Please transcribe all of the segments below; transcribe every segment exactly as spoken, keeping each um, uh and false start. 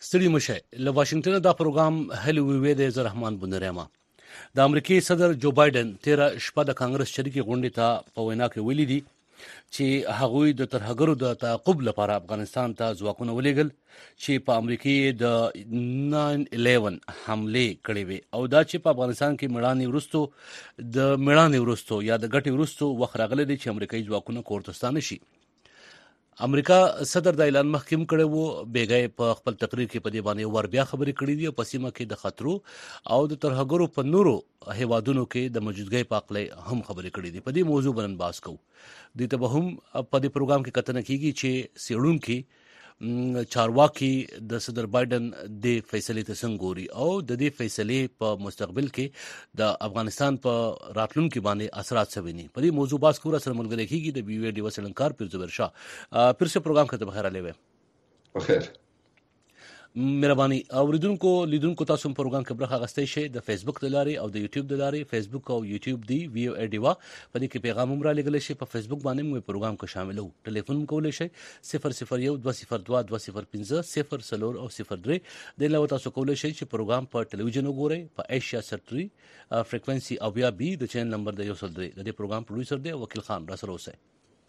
ستړي مشه له واشنگټن دا پروګرام هلي وی د زرحمان بنریما د امریکای صدر جو بایدن تیر شپه د کانګرس شریکي غونډې ته په وینا کې ویلي دي چې هغوی د ترهګرو د تعقیب لپاره افغانستان ته ځواکونه ولېږل چې په امریکای د ناین الیون حمله کړې وي او دا چې په افغانستان کې میړانې وروستو د میړانې وروستو یا د ګټې وروستو وخت راغلی دی چې امریکایي ځواکونه کور ته ستانه شي. امریکا صدر د اعلان مخکې کړی وو، بیګای په خپل تقریر کې په دې باندې ور بیا خبرې کړې دي او په سیمه کې د خطرو او د ترهګرو په نورو هیوادونو کې د موجودګۍ په اړه هم خبرې کړې دي. په دې موضوع باندې بحث کوو. دې ته به هم په دې پروګرام کې کتنه کیږي چې څېړونکي چارواکي د صدر بایدن د فیصلې ته څنګه ګوري او د دې فیصلې په مستقبل کې د افغانستان په راتلونکي باندې اثرات څه ویني. په دې موضوع بحث کول سره ملګری کیږي د بي وی ډي وسلنکار پیر زبر شاه. پیر سے پروګرام کته بخیر علی و بخیر مهرباني. اوریدونکو لیدونکو تاسو په پروګرام کې برخه غستې شي د فیسبوک د لارې او د یوټیوب د لارې. فیسبوک او یوټیوب دی وی او ډي وا په دې کې پیغام هم را لګل شي. په فیسبوک باندې موږ پروګرام کې شامل وو. ټلیفون کولای شي صفر صفر یو دوه صفر دوه دوه صفر پنځه صفر څلور او صفر درې. د علاوه تاسو کولای شي چې پروګرام په ټلویزیون وګورئ په ایشیا سټری فریکوئنسي او بیا بي د چینل نمبر د یو سل درې. د دې پروګرام پروډوسر دی وکیل خان را سره اوسئ.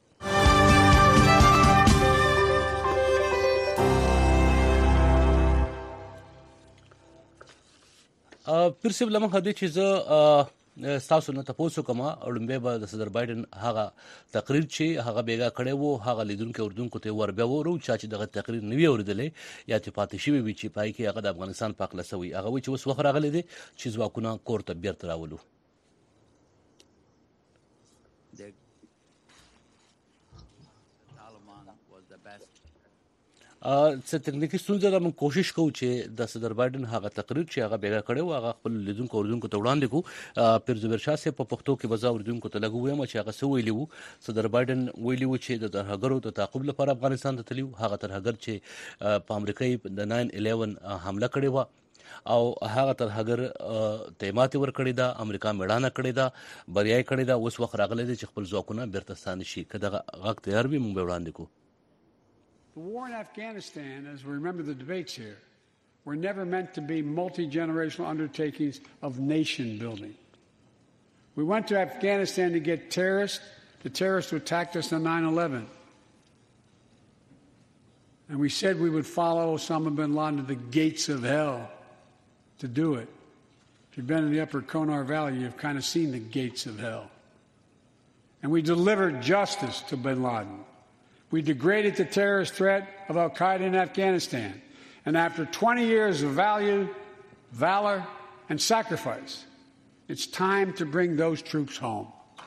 پیر صاحب لمه هدي چې زه تاسو نه تاسو کومه اولمبه به د صدر بایدن هغه تقریر چې هغه بیګا کړی وو هغه لیدونکو اردوونکو ته ور بیا ورو چې دغه تقریر نوی اوریدلې یا چې پاتې شوی وي چې پای کې هغه د افغانستان په اړه سوي هغه وی چې اوس وخت راغلی دی چې ځواکونه کور ته بیرته راولو. څه تکنیکی ستونزه ده. موږ کوشش کوو چې د صدر بایدن هغه تقریر چې هغه بیګا کړی و هغه خپل لیدونکو اوریدونکو ته وړاندې کړو. پیر زبر شاه صاحب په پښتو کې بزا اوریدونکو ته لګو وایم چې هغه څه ویلي وو. صدر بایدن ویلي وو چې د ترهګرو د تعقیب لپاره افغانستان ته تللی هغه ترهګر چې په امریکای د ناین الیون حمله کړې و او هغه ترهګر ته ماتې ورکړې ده. امریکا میړانه کړې ده، بریای کړې ده. اوس وخت راغلی دی چې خپل ځواکونه بیرته ستانه شي. که دغه غږ تیار وي موږ به وړاندې کړو. The war in Afghanistan, as we remember the debates here, were never meant to be multi-generational undertakings of nation building. We went to Afghanistan to get terrorists, the terrorists who attacked us on nine eleven. And we said we would follow Osama bin Laden to the gates of hell to do it. If you've been in the upper Konar Valley, you've kind of seen the gates of hell. And we delivered justice to bin Laden. We degraded the terrorist threat of al-Qaeda in Afghanistan. And after twenty years of value, valor, and sacrifice, it's time to bring those troops home.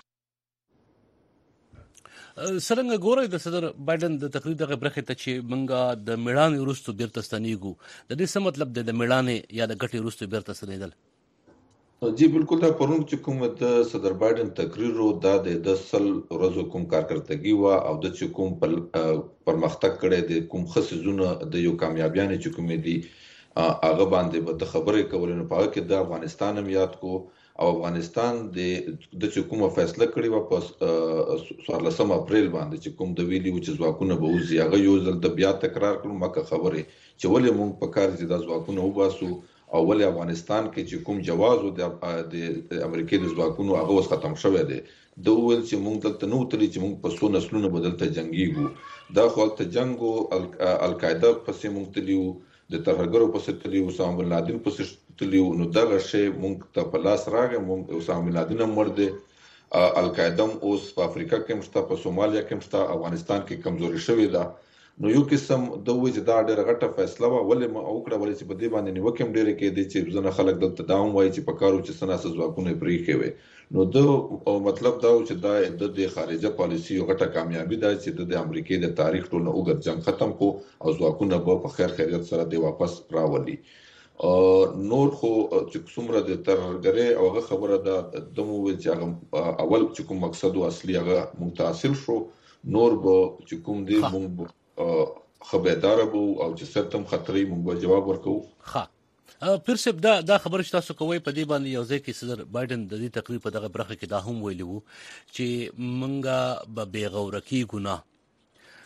څرنګه ګورئ د صدر بایدن د تقریر دغه برخې ته چې موږ د میړانې وروستو بیرته ستنېږو، د دې څه مطلب دی د میړانې یا د ګټې وروستو بیرته ستنېدل؟ جی بالکل دا پرون چې کوم د صدر بایدن تقریر و دا د سل ورځو کوم کارکړتګي و او د چې کوم پرمختګ کړي د کوم خصيزونه د یو کامیابیانه چې کوم دي هغه باندې به د خبرې کولو نه پاره کې د افغانستان هم یاد کو او افغانستان د د چې کومه فیصله کړې و په څوارلسم اپریل باندې چې کوم د ویلي و چې ځواکونه به وزي هغه یو ځل د بیا تکرار کړو مکه خبره چې ولې موږ په کار چې د ځواکونه وباسو او ولې افغانستان کې چې کوم جواز او د امریکای د ځواکونو هغه اوس ختم شوی دی. د ویل چې موږ دلته نو تللی چې موږ په څو نسلونو بدلته جنگيږو. دا خو ته جنگ او القاعده پسې موږ تلیو د ترهګرو پسې تلیو اسامه بن لادن پسې تلیو نو دا شی موږ ته په لاس راغی. موږ اسامه بن لادن هم ورده القاعده اوس په افریقا کې مشته په سومالیا کې مشته افغانستان کې کمزوري شوې ده. نو یو قسم د وځي دا ډېر غټه فیصله و ولې ما وکړه ولې چې په دې باندې نیوکم ډېر کې دي چې ځنه خلک دلته داوم وایي چې په کارو چې سناسه ځواکونه پرې کوي. نو د مطلب دا چې دا د خارجه پالیسي یو غټه کامیابی ده چې د امریکای د تاریخ ټول اوږد جنگ ختم کو او ځواکونه په خیر خیریت سره دی واپس راولي. نور خو چې څومره د ترهګرۍ او هغه خبره ده د مو چې هغه اول چې کوم مقصد او اصلي هغه متحصل شو نور به چې کوم دی مونږ خبردار بو او چې سرتم خطرې موږ جواب ورکو. ها پیر صاحب دا دا خبره چې تاسو کوی په دې باندې یو ځای کې صدر بایدن د دې تقریر په دغه برخه کې دا هم ویلي وو چې موږ به بې غورکی ګناه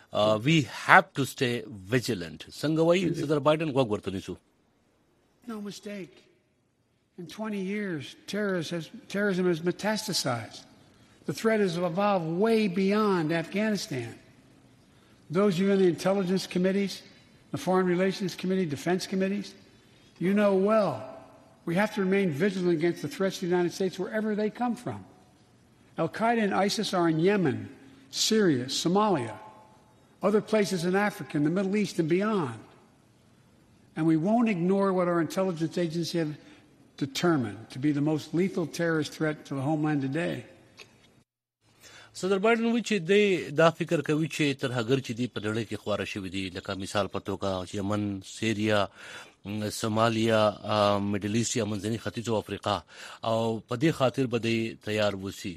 we have to stay vigilant. څنګه وایي صدر بایدن غوږ ورته نیسو. No mistake. In twenty years, terrorism has, terrorism has metastasized. The threat has evolved way beyond Afghanistan. Those of you in the intelligence committees, the foreign relations committee, defense committees, you know well we have to remain vigilant against the threats to the United States wherever they come from. Al-Qaeda and ISIS are in Yemen, Syria, Somalia, other places in Africa, in the Middle East, and beyond. And we won't ignore what our intelligence agencies have determined to be the most lethal terrorist threat to the homeland today. صدر بایدن وی چې د دا فکر کوي چې تر هغه چې دی په ډېر کې خواره شوی دی لکه مثال په توګه یمن، سیریا، سومالیا، میډل ایست یا منځني ختیځ او افریقا او په دې خاطر به دی تیار وسی.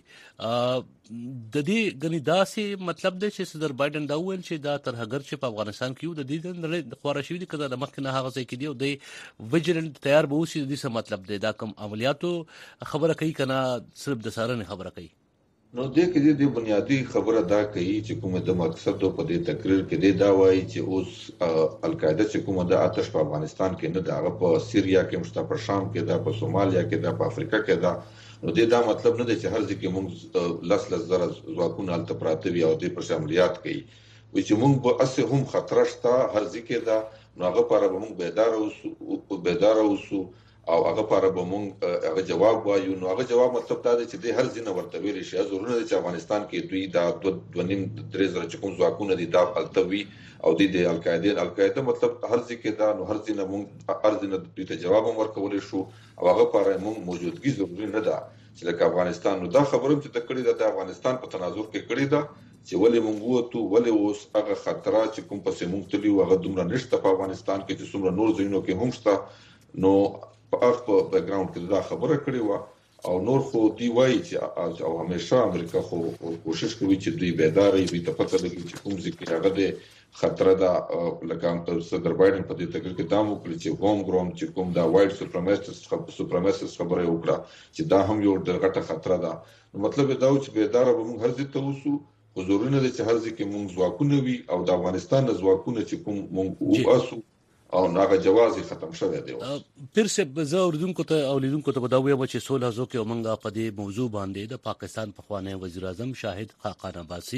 د دې غني داسې مطلب دی چې صدر بایدن دا ویل چې دا تر هغه چې په افغانستان کې د دې د خواره شوی دی کله د مخ نه هغه ځای کې دی او د ویجیلنت تیار به وسی. د دې څه مطلب دی؟ دا کوم عملیاتو خبره کوي کنه صرف د سارنې خبره کوي؟ نو دې کې د بنیادی خبره دا کوي چې کومه د مقصد په دې تقریر کې دا وایي چې اوس القاعده چې کومه د آتش په افغانستان کې نه دا په سیریا کې مشته، په شام کې دا، په سومالیا کې دا، په افریقا کې دا. نو دې دا مطلب نه دی چې هر ځکه موږ لس لس زره ځواکونه الته پراته وي او دې پر عملیات کوي. وي چې موږ به اسه هم خطر شته هر ځکه دا. نو هغه لپاره به موږ بیدار اوسو بیدار اوسو او هغه لپاره به موږ هغه جواب وایو. نو هغه جواب مطلب دا دی چې د هر ځینه ورته ویل شي ضروري دی چې افغانستان کې دوی دا دوه نیم درې زره چې کوم ځواکونه دي دا التوي او د القاعده القاعده مطلب هر ځکه دا. نو هر ځینه موږ هر ځینه دوی ته جواب ورکول شو او هغه لپاره موږ موجودګي ضروري نه ده چې لکه افغانستان. نو دا خبره چې تکړه ده د افغانستان په تناظر کې کړی ده چې ولې موږ وته ولې اوس هغه خطرات چې کوم پسې موږ تللی هغه دومره نشته په افغانستان کې چې څومره نور ځینو کې هم شته. نو په اخ په بیک ګراوند کې دا خبره کړې و او نور خو دی وایي چې او همیشه امریکا خو کوشش کوي چې دوی بیدار وي، ته پته لګي چې کوم ځکه هغه د خطر ده. لکه صدر بایدن په دې تقریر کې دا وکړي چې هوم ګراوند چې کوم دا وایډ سوپرماسټس سوپرماسټس خبره وکړه چې دا هم یو ډېر غټه خطر ده. نو مطلب دا و چې بیدار به موږ هر ځای ته اوسو. خو ضروري نه دی چې هر ځای کې موږ ځواکونه وي او د افغانستان د ځواکونه چې کوم موږ واسو او هغه جواز ختم شوی دی. پیر سه زه اوردونکو ته او لیدونکو ته بداوی چې صلح زو کې ومنګه په دې موضوع باندې د پاکستان پخوانی وزیر اعظم شاهد خاقان عباسی،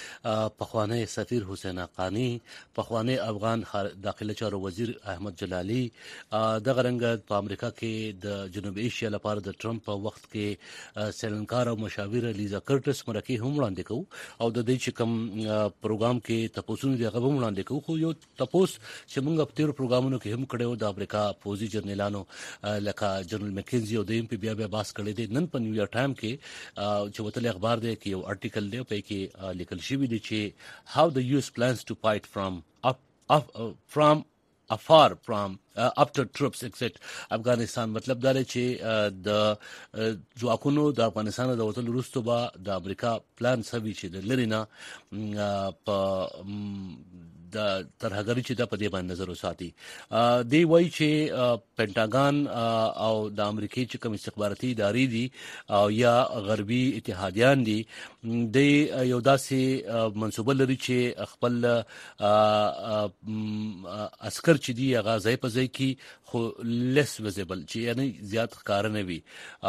پخوانی سفیر حسین حقانی، پخوانی افغان داخله چارو وزیر احمد جلالی، د غرنګ په امریکا کې د جنوب ایشیا لپاره د ټرمپ په وخت کې سیلنکار او مشاور لیزا کرټس مرکه هم وړاندې کوو او د دې چې کوم پروګرام کې تاسو نه دی غو وړاندې کوو. خو یو تاسو چې موږ په پروګرامونو کې هم کړو د امریکا پوزي جرنیلانو لکه جنرال مکینزي او د ایم پی بیا بیا باس کړی دی. نن په نیویارک ټایم کې چې وتل اخبار دی کې یو ارټیکل دی په کې لیکل شوی دی چې how the U S plans to fight from up, up uh, from afar from uh, after troops exit افغانستان. مطلب دا دی چې د ځواکونو د افغانستان د وتلو وروسته به د امریکا پلان سوي چې د لري نه په د تر هغه چې دا په دې باندې نظر وساتي. دی وایي چې پینټاګان او د امریکای چې کوم استخباراتي ادارې دي او یا غربي اتحادیان دي د یو داسې منسوبه لري چې خپل عسكر چې دی هغه ځای په ځای کې خو لیس ویزیبل چې یعنی زیات ښکار نه وي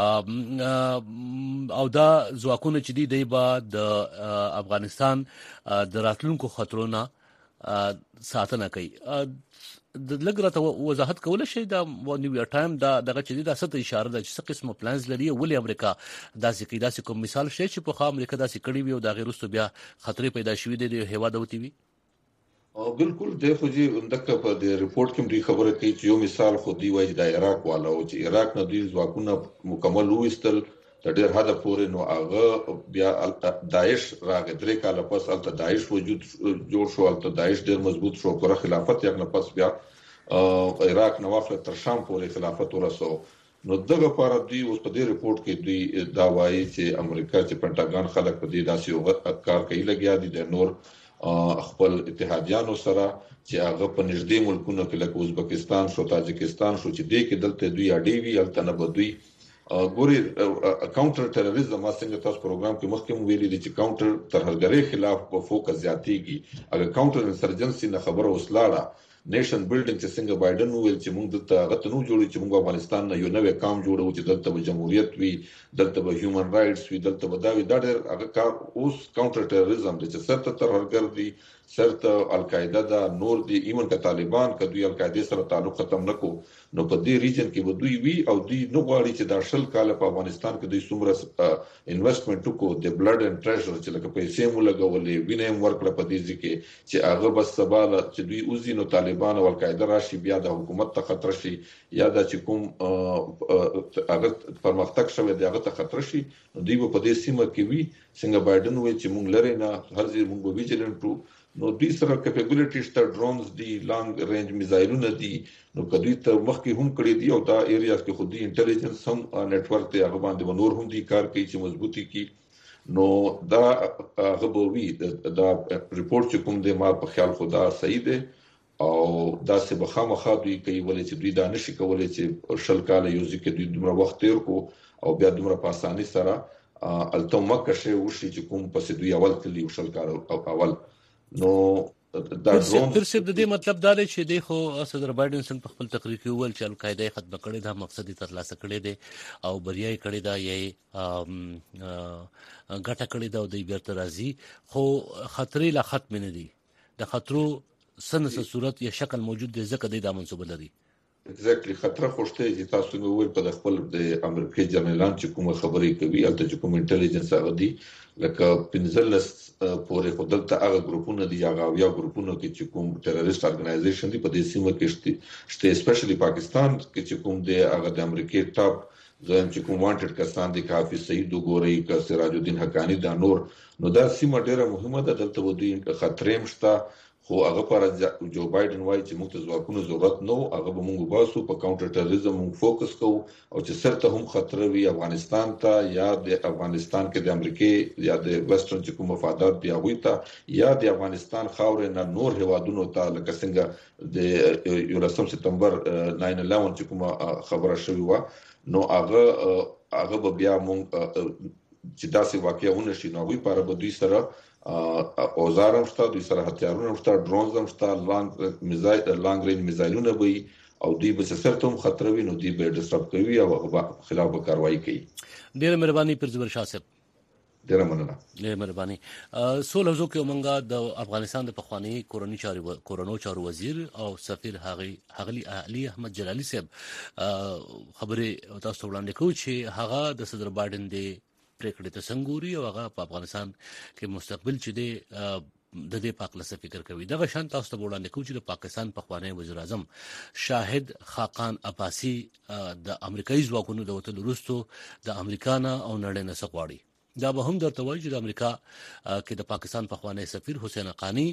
او دا ځواکونه چې دی دی به د افغانستان د راتلونکو خطرونو ساتنه کوي. د لګ راته وضاحت کول شي دا نیویارک ټایم دا دغه چې دا ست اشاره ده چې څه قسم پلانز لري ولې امریکا داسې کوي. داسې کوم مثال شي چې په خا امریکا داسې کړی وي او دا غیر وروسته بیا خطرې پیدا شوې دي د هوا دوتي وي. او بالکل د خو جی اندکه په د ریپورت کې دوی خبره کوي چې یو مثال خو دی وایي د عراق والا او چې عراق نه دوی ځواکونه مکمل وستل د ډېر حد پورې. نو هغه بیا داعش راغی درې کاله پس الته داعش وجود جوړ شو، الته داعش ډېر مضبوط شو، پر خلافت یې نه پس بیا عراق نو واخله تر شام پورې خلافت ورسو. نو دغه لپاره دوی اوس په دې ریپورت کې دوی دا وایي چې امریکا چې پینټاګان خلک په دې داسې یو کار کوي لګیا دي د نور خپل اتحادیانو سره چې هغه په نږدې ملکونو کې لکه ازبکستان شو، تاجکستان شو چې دې کې دلته دوی اډې وي الته نه بدوي ګوري کاونټر ټیرریزم څنګه تاسو پروګرام کې مخکې مو ویلي دي چې کاونټر ترهګرۍ خلاف په فوکس زیاتېږي اگر کاونټر انسرجنسي نه خبره وسلاړه نیشن بیلډینګ چې څنګه بایدن ویل چې موږ دلته غته نو جوړو چې موږ افغانستان نه یو نوې قوم جوړو چې دلته به جمهوریت وي دلته به هیومن رائټس وي دلته به دا وي دا ډېر هغه کار اوس کاونټر ټیرریزم چې سرته ترهګر دي سرته القاعده دا نور دي ایمن که طالبان که دوی القاعده سره تعلق ختم نکو نو په دې ریجن کې به دوی وي او دوی نو غواړي چې دا شل کال په افغانستان کې دوی څومره انویسټمنټ وکړو د بلډ اند ټریژر چې لکه پیسې مو لګولې وینې ورکړه په دې ځکه چې هغه بس سباله چې دوی اوسي نو طالبان او القاعده راشي بیا د حکومت ته خطر شي یا د چې کوم هغه پرمختګ شوی دی هغه ته خطر شي نو دوی په دې سیمه کې وي څنګه بایدن وایي چې موږ لري نه هر ځای موږ ویجیلنټ وو نو دوی سره کیپابیلیټی شته ډرونز دي لانګ رینج میزایلونه دي نو کدوې ته مخکې هم کړی دی او دا ایریاز کې خو دي انټيليجنس هم نتورک ته هغه باندې نور هم دي کار کوي چې مضبوطی کی نو دا غبوي دا ریپورت چې کوم دی ما په خیال خدا صحیح دی او دا څه بخامخا دوی کوي ولې چې دوی دا نشي کولای چې شل کال یو ځکه دوی دومره وخت تیر کو او بیا دومره په اساني سره الته مکه شي وشي چې کوم پس دوی اول کلی شل کال اول نو دا ډرون تر څه د دې مطلب دا دی چې د خو صدر بایدن سن په خپل تقریر کې وویل چې القاعده ختم کړي دا مقصد یې ترلاسه کړي دي او بریا یې کړي دا یې ګټه کړي دا د بیرته راځي خو خطرې لا ختم نه دي د خطرو سنس صورت یا شکل موجود دی ځکه د منسوبه لري ایگزیکټلی خطر خوشته چې تاسو نو ویل په خپل د امریکای جنرالان چې کوم خبرې کوي البته چې کوم انټيليجنس هغه دي لکه پنځلس پورې خدلته هغه ګروپونه دي هغه یا ګروپونه کې چې کوم ټیرریست ارګنایزیشن دي په دې سیمه کې شته شته اسپیشلی پاکستان کې چې کوم دی هغه د امریکای ټاپ زم چې کوم وانټډ کسان دي کافي سعید وګوري ک سراج الدین حقانی دا نور نو دا سیمه ډیره مهمه ده دلته ودی خطرې مشته خو هغه پر جو بایدن وایي چې موږ ته ځواکونو ضرورت نو هغه به موږ باسو په کاونټر ټیرریزم موږ فوکس کوو او چې سرته هم خطر وي افغانستان ته یا د افغانستان کې د امریکای یا د ویسټرن چې کوم مفادات دی هغه ته یا د افغانستان خاورې نه نور هوادونو ته لکه څنګه د یولسم سپتمبر ناین الیون چې کوم خبره شوې و نو هغه هغه بیا موږ چې داسې واقعونه شي نو وي پر به دوی سره اوزار هم شته دوی سره هتیارونه هم شته ډرونز هم شته لانګ میزایل لانګ رینج میزایلونه وي او دوی به سرته هم خطر وي نو دوی به ډسټرب کوي او خلاف به کاروایی کوي ډیره مهرباني پر زبر شاه صاحب ډیره مننه ډیره مهرباني سو لفظو کې ومنګه د افغانستان د پخوانی کورونی چارو کورونو چارو وزیر او سفیر هغه هغلی علي احمد جلالي صاحب خبره تاسو وړاندې کوي چې هغه د صدر بایدن دی پریکړه ته څنګه او هغه په افغانستان کې مستقبل چې دی د دې پاک لسه فکر کوي دغه شان تاسو ته وړاندې کوي چې د پاکستان پخوانی وزیر اعظم شاهد خاقان عباسي د امریکایي ځواکونو د وټل وروستو د امریکانا او نړۍ نه سقواړي دا به هم درته وایي چې د امریکا کې د پاکستان پخوانی سفیر حسین حقانی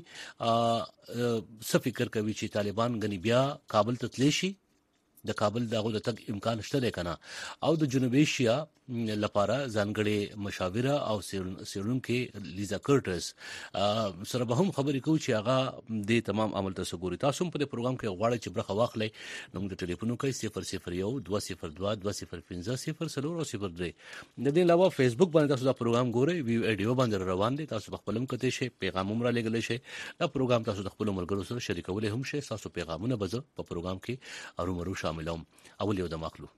څه فکر کوي چې طالبان غنی بیا کابل ته تللی شي د کابل دغه د تک امکان شته دی کنه او د جنوبي ایشیا لپاره ځانګړي مشاوره او سیرونکو لیزا کرټس سره به هم خبرې کوي چې هغه د تمام عمل تاسو ګوري تاسو په دې پروګرام کې غواړئ چې برخه واخلئ نو د ټلیفون کوي صفر صفر یو دوه صفر دوه دوه صفر پنځه صفر څلور او صفر درې د دې علاوه فیسبوک باندې تاسو دا پروګرام ګورئ ویډیو باندې روان دي تاسو خپل هم کته شي پیغام هم را لګل شي دا پروګرام تاسو د خپل ملګرو سره شریکول هم شي تاسو پیغامونه بزو په پروګرام کې ارومرو شاملوم اول یو د مخلو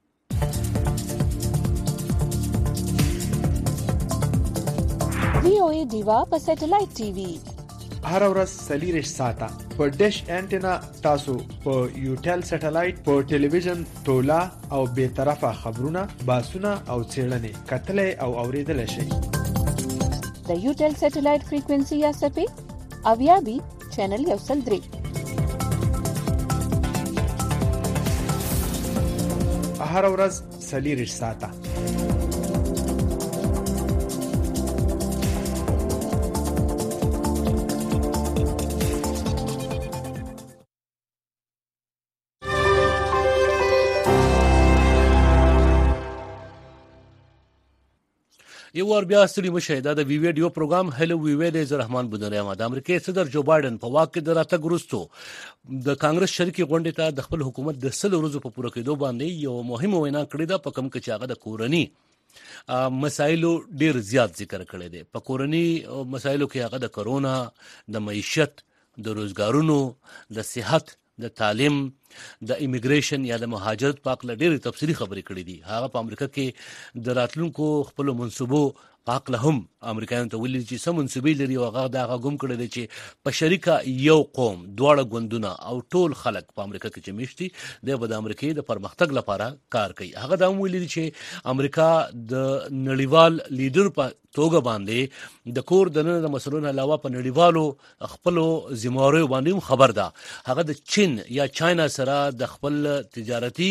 وی او ای دیوا په سټلایټ ټي وي هر ورځ سلیریش ساته په ډیش انټینا تاسو په یوټل سټلایټ په ټلویزیون تولا او به طرفه خبرونه باسونه او چیرلنې کتلې او اوریدل شي د یوټل سټلایټ فریکوئنسي یا سپی اویا بي چینل یو سل درې هر ورځ سلیریش ساته یو ور بیا ستړي مشه دا د وی ویډیو پروګرام هلو وی وی د رحمان بنریما د امریکای صدر جو بایدن په واک کې د راتګ وروسته د کانګرس شریکي غونډې ته د خپل حکومت د سل ورځو په پوره کېدو باندې یو مهمه وینا کړې ده په کوم کې چې هغه د کورني مسایلو ډیر زیات ذکر کړی دی. په کورني مسایلو کې هغه د کرونا، د معیشت، د روزګارونو، د صحت، د تعلیم، د ایمیګریشن یا د مهاجرت په اړه ډېرې تفصیلي خبرې کړې دي. هغه په امریکا کې د راتلونکو خپل منصوبو په اړه هم امریکایانو ته ویلي چې سم منصوبې لري او هغه دا غوم کړی دی چې په شریکه یو قوم، دواړه ګوندونه او ټول خلک په امریکا کې چې میشتي دی به د امریکای د پرمختګ لپاره کار کوي. هغه دا هم ویلي دی چې امریکا د نړیوال لیډر په توګه باندې د کور دننه د مسلو نه علاوه په نړیوالو خپلو ذمہواریو باندې هم خبر ده. هغه د چین یا چاینا سره د خپل تجارتي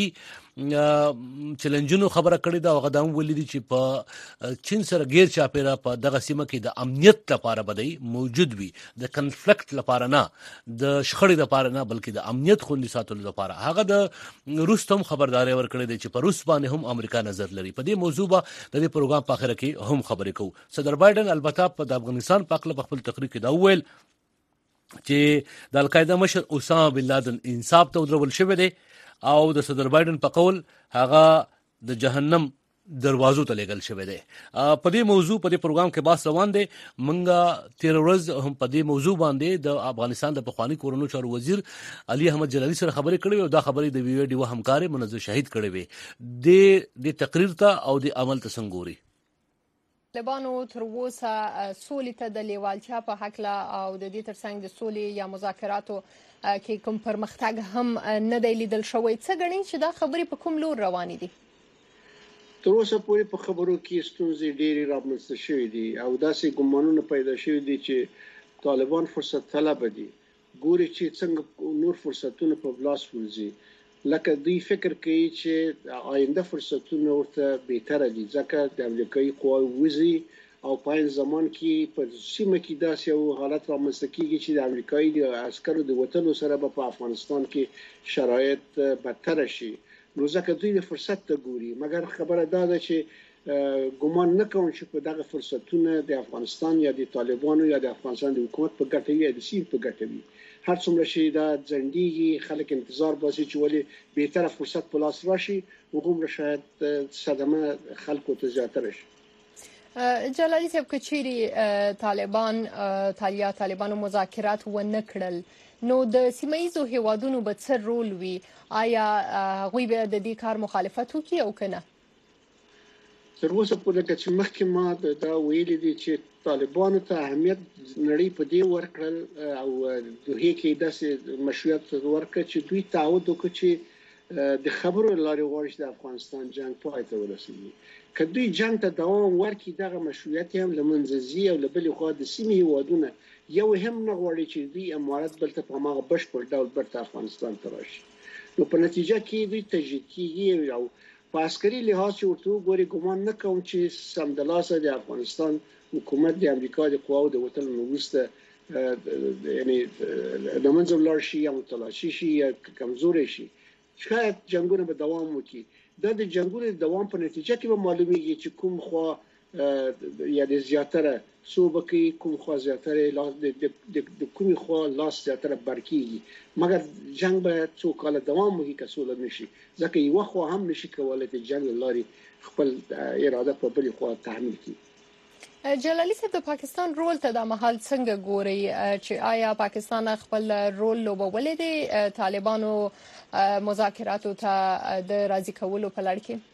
چیلنجونو خبره کړې ده. هغه دا هم ویلي دي چې په چین سره غیر چاپیره په دغه سیمه کې د امنیت لپاره بدی موجود وي، د کنفلیکټ لپاره نه، د شخړې لپاره نه، بلکې د امنیت خوندي ساتلو لپاره. هغه د روس ته هم خبرداري ورکړې ده چې په روس باندې هم امریکا نظر لري. په دې موضوع به د دې پروګرام په اخر کې هم خبرې کوو. صدر بایدن البته په د افغانستان په اړه په خپل تقریر کې دا وویل چې د القاعده مشر اسامه بن لادن انصاف ته ودرول شوی دی او د صدر بایدن په قول هغه د جهنم دروازو ته لګل شوی دی. په دې موضوع په دې پروګرام کې بحث روان دی. منګه تیر ورځ هم په دې موضوع باندې د افغانستان د پخوانی کورونو چارو وزیر علي احمد جلالی سره خبرې کړې او دا خبرې د وی ویډیو همکار منظر شهید کړې وي. د د تقریر ته او د عمل ته څنګه ګوري؟ طالبانو تر اوسه سولې ته د لیوالتیا په هکله او د دې ترڅنګ د سولې یا مذاکراتو کې کوم پرمختګ هم نه دی لیدل شوی. څه ګڼئ چې دا خبرې په کوم لور روانې دي؟ تر اوسه پورې په خبرو کې ستونزې ډېرې رامنځته شوې دي او داسې ګمانونه پیدا شوي دي چې طالبان فرصت طلب دي. ګوري چې څنګه نور فرصتونه په لاس ورځي، لکه دوی فکر کوي چې آینده فرصتونه ورته بهتره دي ځکه د امریکایي قواوو وځي او په این زمان کې په سیمه کې داسې یو حالت رامنځته کیږي چې د امریکایي د عسکرو د وتلو سره به په افغانستان کې شرایط بدتر شي. نو ځکه دوی د فرصت ته ګوري، مګر خبره دا ده چې ګمان نه کوم چې په دغه فرصتونه د افغانستان یا د طالبانو یا د افغانستان د حکومت په ګټه وي یا د سیمې په ګټه وي. هر څومره چې دا ځنډیږي خلک انتظار باسي چې ولې بهتره فرصت په لاس راشي وګوره شاید صدمه خلکو ته زیاتره شي. جلالی صاحب که چیرې طالبان یا طالبانو مذاکرات ونه کړل نو د سیمه ییزو هیوادونو به څه رول وي؟ آیا هغوی به د دې کار مخالفت وکړي او که نه؟ تر اوسه پورې چې مخکې ما دا ویلي دي چې طالبانو ته اهمیت نړۍ په دې ورکړل او دوی کې داسې مشروعیت ورکړ چې دوی تعهد وکړي چې د خبرو لارې غواړي چې د افغانستان جنگ پای ته ورسوي. که دوی جنگ ته دوام ورکړي دغه مشروعیت هم له منځه ځي او له بلې خوا د سیمې هیوادونه یو هم نه غواړي چې دوی امارت بل ته په هماغه بشپړ ډول بیرته افغانستان ته راشي. نو په نتیجه کې دوی تجدید کیږي او په عسکري لحاظ چې ورته وګوري ګمان نه کوم چې سمدلاسه د افغانستان حکومت د امریکا د قواو د وتلو نه وروسته یعنی د منځه ولاړ شي یا متلاشي شي یا کمزوري شي. شاید جنگونه به دوام وکړي. دا د جنگونو دوام په نتیجه کې به معلومیږي چې کوم خوا یا د زیاتره صوبه کې کوم خوا زیاتره د کومي خوا لاس زیاتره برکیږي. مګر جنگ به څو کال دوام وکړي که سوله نشي ځکه یو خوا هم نشي کولای د جنگ لاري خپل اراده په بل خوا تحمیل کړي. جلالی صاحب د پاکستان رول ته د محل څنګه ګوري چې آیا پاکستان خپل رول لوبولی دی طالبانو مذاکراتو ته د راضي کولو په لړ کې؟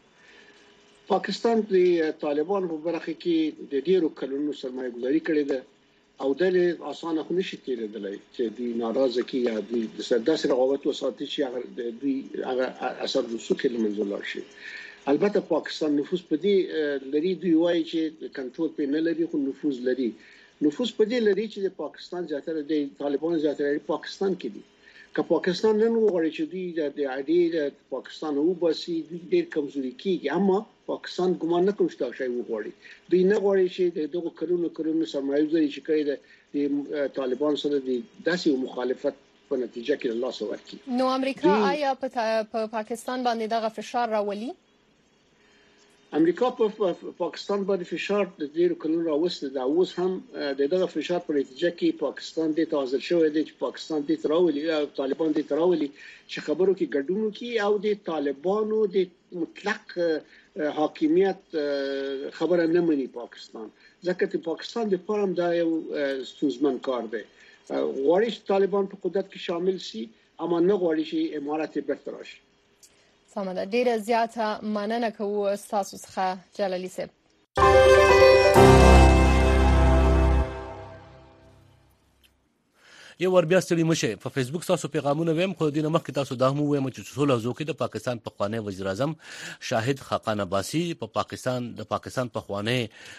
پاکستان د طالبانو په برخه کې د ډیرو کلونو سرمایه گذاري کړې ده او د اسانه خو نشي کېدلی چې دوی ناراضه کی یا دوی د سرداسي رقابت وساتي چې هغه دوی هغه اثر رسوخ له منځ لاړ شي. البته پاکستان نفوذ په دې لري، دوی وایي چې کنټرول په نه لري خو نفوذ لري. نفوذ په دې لري چې د پاکستان زیاتره د طالبانو زیاتره پاکستان کې دي. که پاکستان نن وغواړي چې دوی د اړې د پاکستان وباسي دوی ډېر کمزوري کیږي، اما پاکستان ګمان نه کوي چې دا شی وغواړي. دوی نه غواړي چې د دغه کلونو کلونو سرمایه گذاري چې کوي د طالبان سره د داسې مخالفت په نتیجه کې لاس ورکړي. نو امریکا آیا په پاکستان باندې دغه فشار راولي؟ امریکا په پاکستان باندې فشار د ډیرو کلونو راوسته دا اوس هم د دغه فشار په نتیجه کې پاکستان د تازه شوی دی چې پاکستان د تراولي او طالبان د تراولي چې خبرو کې ګډون کوي او د طالبانو د مطلق حاکمیت خبره نه مني پاکستان ځکه چې پاکستان د پرم دا یو ستونزمن کار دی غواړي چې طالبان په قدرت کې شامل شي اما نه غواړي چې امارات بیرته راشي سمه ده ډیره زیاته مننه کوو ستاسو څخه جلالي صاحب. یو ور بیا ستړي مشه په فیسبوک تاسو پیغامونه ویم خو دینه مخکې تاسو دا هم وایم چې څو لحظو کې د پاکستان پخوانی وزیر اعظم شاهد خاقان عباسی په پا پاکستان د پاکستان پخوانی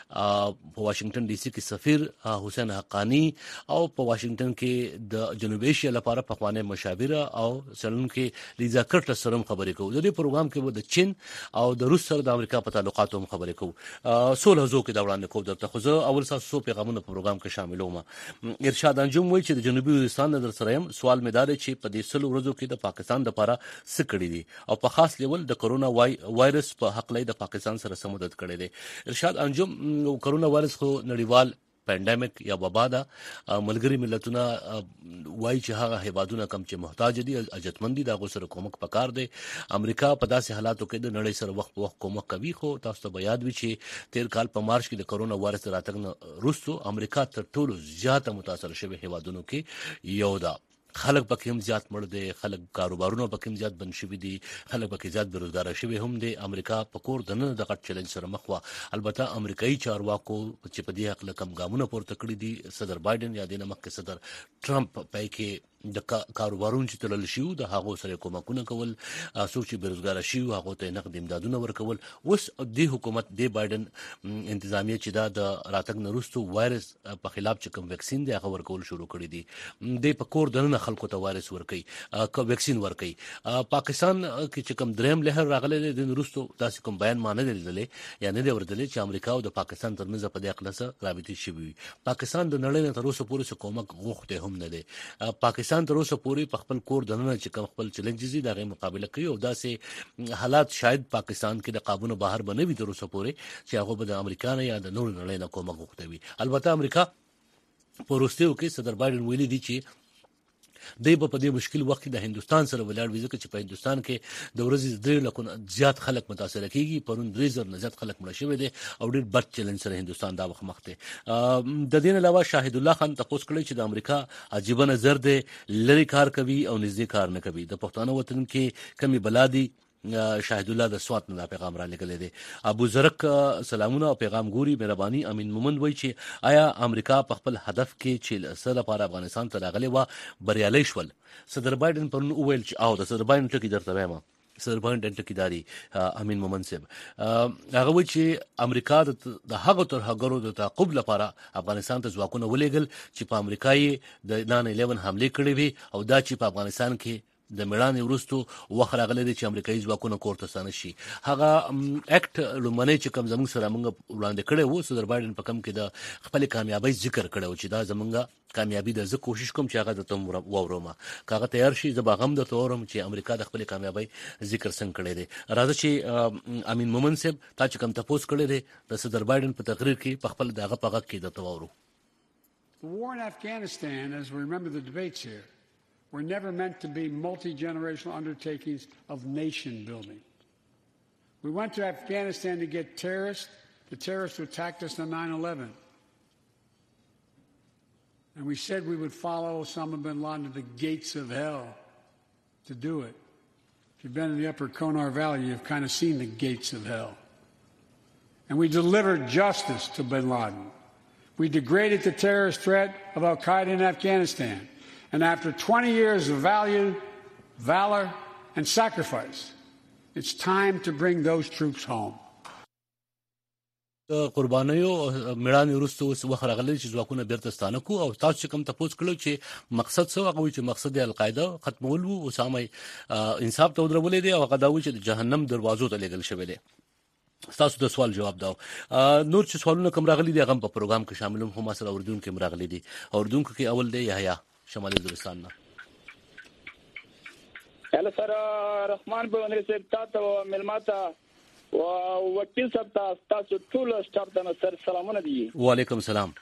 په واشنگټن ډي سي کې سفیر حسین حقانی او په واشنگټن کې د جنوب ایشیا لپاره پخوانی مشاور او سلون کې لیزا کرټ سره خبرې کوو. د دې پروګرام کې د چین او د روس سره د امریکا په تعلقاتو هم خبرې کوو. څو لحظو کې دا وړاندې کوو درته خو زه اول تاسو پیغامونه په پروګرام کې شاملوم. ارشاد انجم وایي چې د جنوبي وزیرستان در سره هم سوال مدار چې په دې سلو ورځو کې د پاکستان لپاره څه کړی دي او په خاص لیول د کرونا وایرس په حق لای د پاکستان سره سمودت کړی دی. ارشاد انجم کرونا وایرس خو نړیوال پاندیمیک یا وبا ده ملګری ملتونه وایي چې هغه هیوادونه کم چې محتاج دي اجتمندي دا غو سره کومک پکار دی. امریکا په داسې حالاتو کې د نړۍ سره وخت په وخت کومک کوي خو تاسو ته یاد وي چې تیر کال په مارچ کې د کرونا وایرس راتګ وروسته امریکا تر ټولو زیاته متاثر شوی هیوادونو کې یو ده. خلک پکې هم زیات مړ دي خلک کاروبارونه پکې هم زیات بند شوي دي خلک پکې زیات بیروزګار شوي هم دي. امریکا په کور دننه د غټ چیلنج سره مخ وه. البته امریکایي چارواکو چې په دې حق کم ګامونه پورته کړي دي صدر بایدن یا دینه مخکې صدر ټرمپ پای کې د کاروبارونو چې تلل شي د هغو سره کومکونه کول څوک چې بیروزګار شي هغه ته نقد امدادونه ورکول. اوس د حکومت د بایدن انتظامیه چې دا د راتګ نرستو وایرس په خلاف چې کوم ویکسین دی هغه ورکول شروع کړی دي. د پکور دننه خلکو ته وایرس ورکي کو ویکسین ورکي. پاکستان کې چې کوم دریم لهر راغلی د نرستو تاسو کوم بیان مانه لیدلې یا نه دی ورته چې امریکا او د پاکستان ترمنځ په دې اقلسه رابطه شوي. پاکستان د نړۍ نه تر اوسه پورې کومک غوښته هم نه دی. پاکستان تر اوسه پورې په خپل کور دننه چې کوم خپل چیلنجز دي دغه مقابله کوي او داسې حالات شاید پاکستان کې د قابونو بهر بنوي تر اوسه پورې چې هغه به د امریکا نه یا د نور نړۍ نه کومک غوښته وي. البته امریکا په وروستیو کې صدر بایدن ویلي دي چې دی په دې مشکل وخت د هندستان سره ولاړ وي ځکه چې په هندستان کې د ورځې درې لکونه زیات خلک متاثر کیږي پرون درې زره نه زیات خلک مړه شوي دي او ډېر بد چیلنج سره هندستان دا وخت مخ دی. د دې علاوه شاهد الله خان تاسو کړی چې د امریکا عجیب نظر دی لری کار کوي او نږدې کار نه کوي. د پښتون وطن کې کمی بلادي شاهد الله د سوات نه پیغام را لګلې دي. ابو زرق سلامونه او پیغام ګوري مهرباني. امین مومند وایي چې آیا امریکا په خپل هدف کې چې سره لپاره افغانستان ته راغلي و بریالي شول. صدر بایدن پرون وویل چې او د صدر بایدن ټکی درته وایم صدر بایدن ټکی داري امین مومند صاحب هغه وایي چې امریکا د هغه تر هغه د تعقیب لپاره افغانستان ته ځواکونه ولېږل چې په امریکایي د ناین الیون حمله کړې وي او دا چې په افغانستان کې د میړانې وروسته وخت راغلی دی چې امریکایي ځواکونه کور ته ستانه شي. هغه اکټ لومړنی چې کوم زموږ سره موږ وړاندې کړی وو صدر بایدن په کم کې د خپلې کامیابۍ ذکر کړی و چې دا زموږ کامیابي ده. زه کوشش کوم چې هغه درته واورم که هغه تیار شي زه به هغه هم درته واورم چې امریکا د خپلې کامیابۍ ذکر څنګه کړی دی. راځه چې امین مومند صاحب تا چې کوم تپوس کړی دی د صدر بایدن په تقریر کې په خپل دغه په غږ کې درته واورو. The war in Afghanistan, as we remember the debates here, were never meant to be multi-generational undertakings of nation building. We went to Afghanistan to get terrorists, the terrorists who attacked us on nine eleven. And we said we would follow Osama bin Laden to the gates of hell to do it. If you've been in the upper Konar Valley, you've kind of seen the gates of hell. And we delivered justice to bin Laden. We degraded the terrorist threat of Al-Qaeda in Afghanistan. And after twenty years of value, valor, and sacrifice, it's time to bring those troops home. قربانیو میړانې وروسته اوس وخت راغلی چې ځواکونه بیرته ستانه کو او تاسو چې کوم تپوس کړو چې مقصد څه هغه وایي چې مقصد یې القاعده ختمول وو. اسامه انصاف ته ودرولې دی او هغه دا وایي چې د جهنم دروازو ته لېږل شوی دی. تاسو د سوال جواب داو. نور چې سوالونه کوم راغلي دي هغه په پروګرام کې شامل هم سره اردو کې راغلي دي. اردو کې اول دی یحیی شمالي وزیرستان نه. هله سره رحمان به ونرسید تاسو ملماته او وکیل صاحب تاسو ټول سټاف ته سر سلامونه دي. وعلیکم السلام.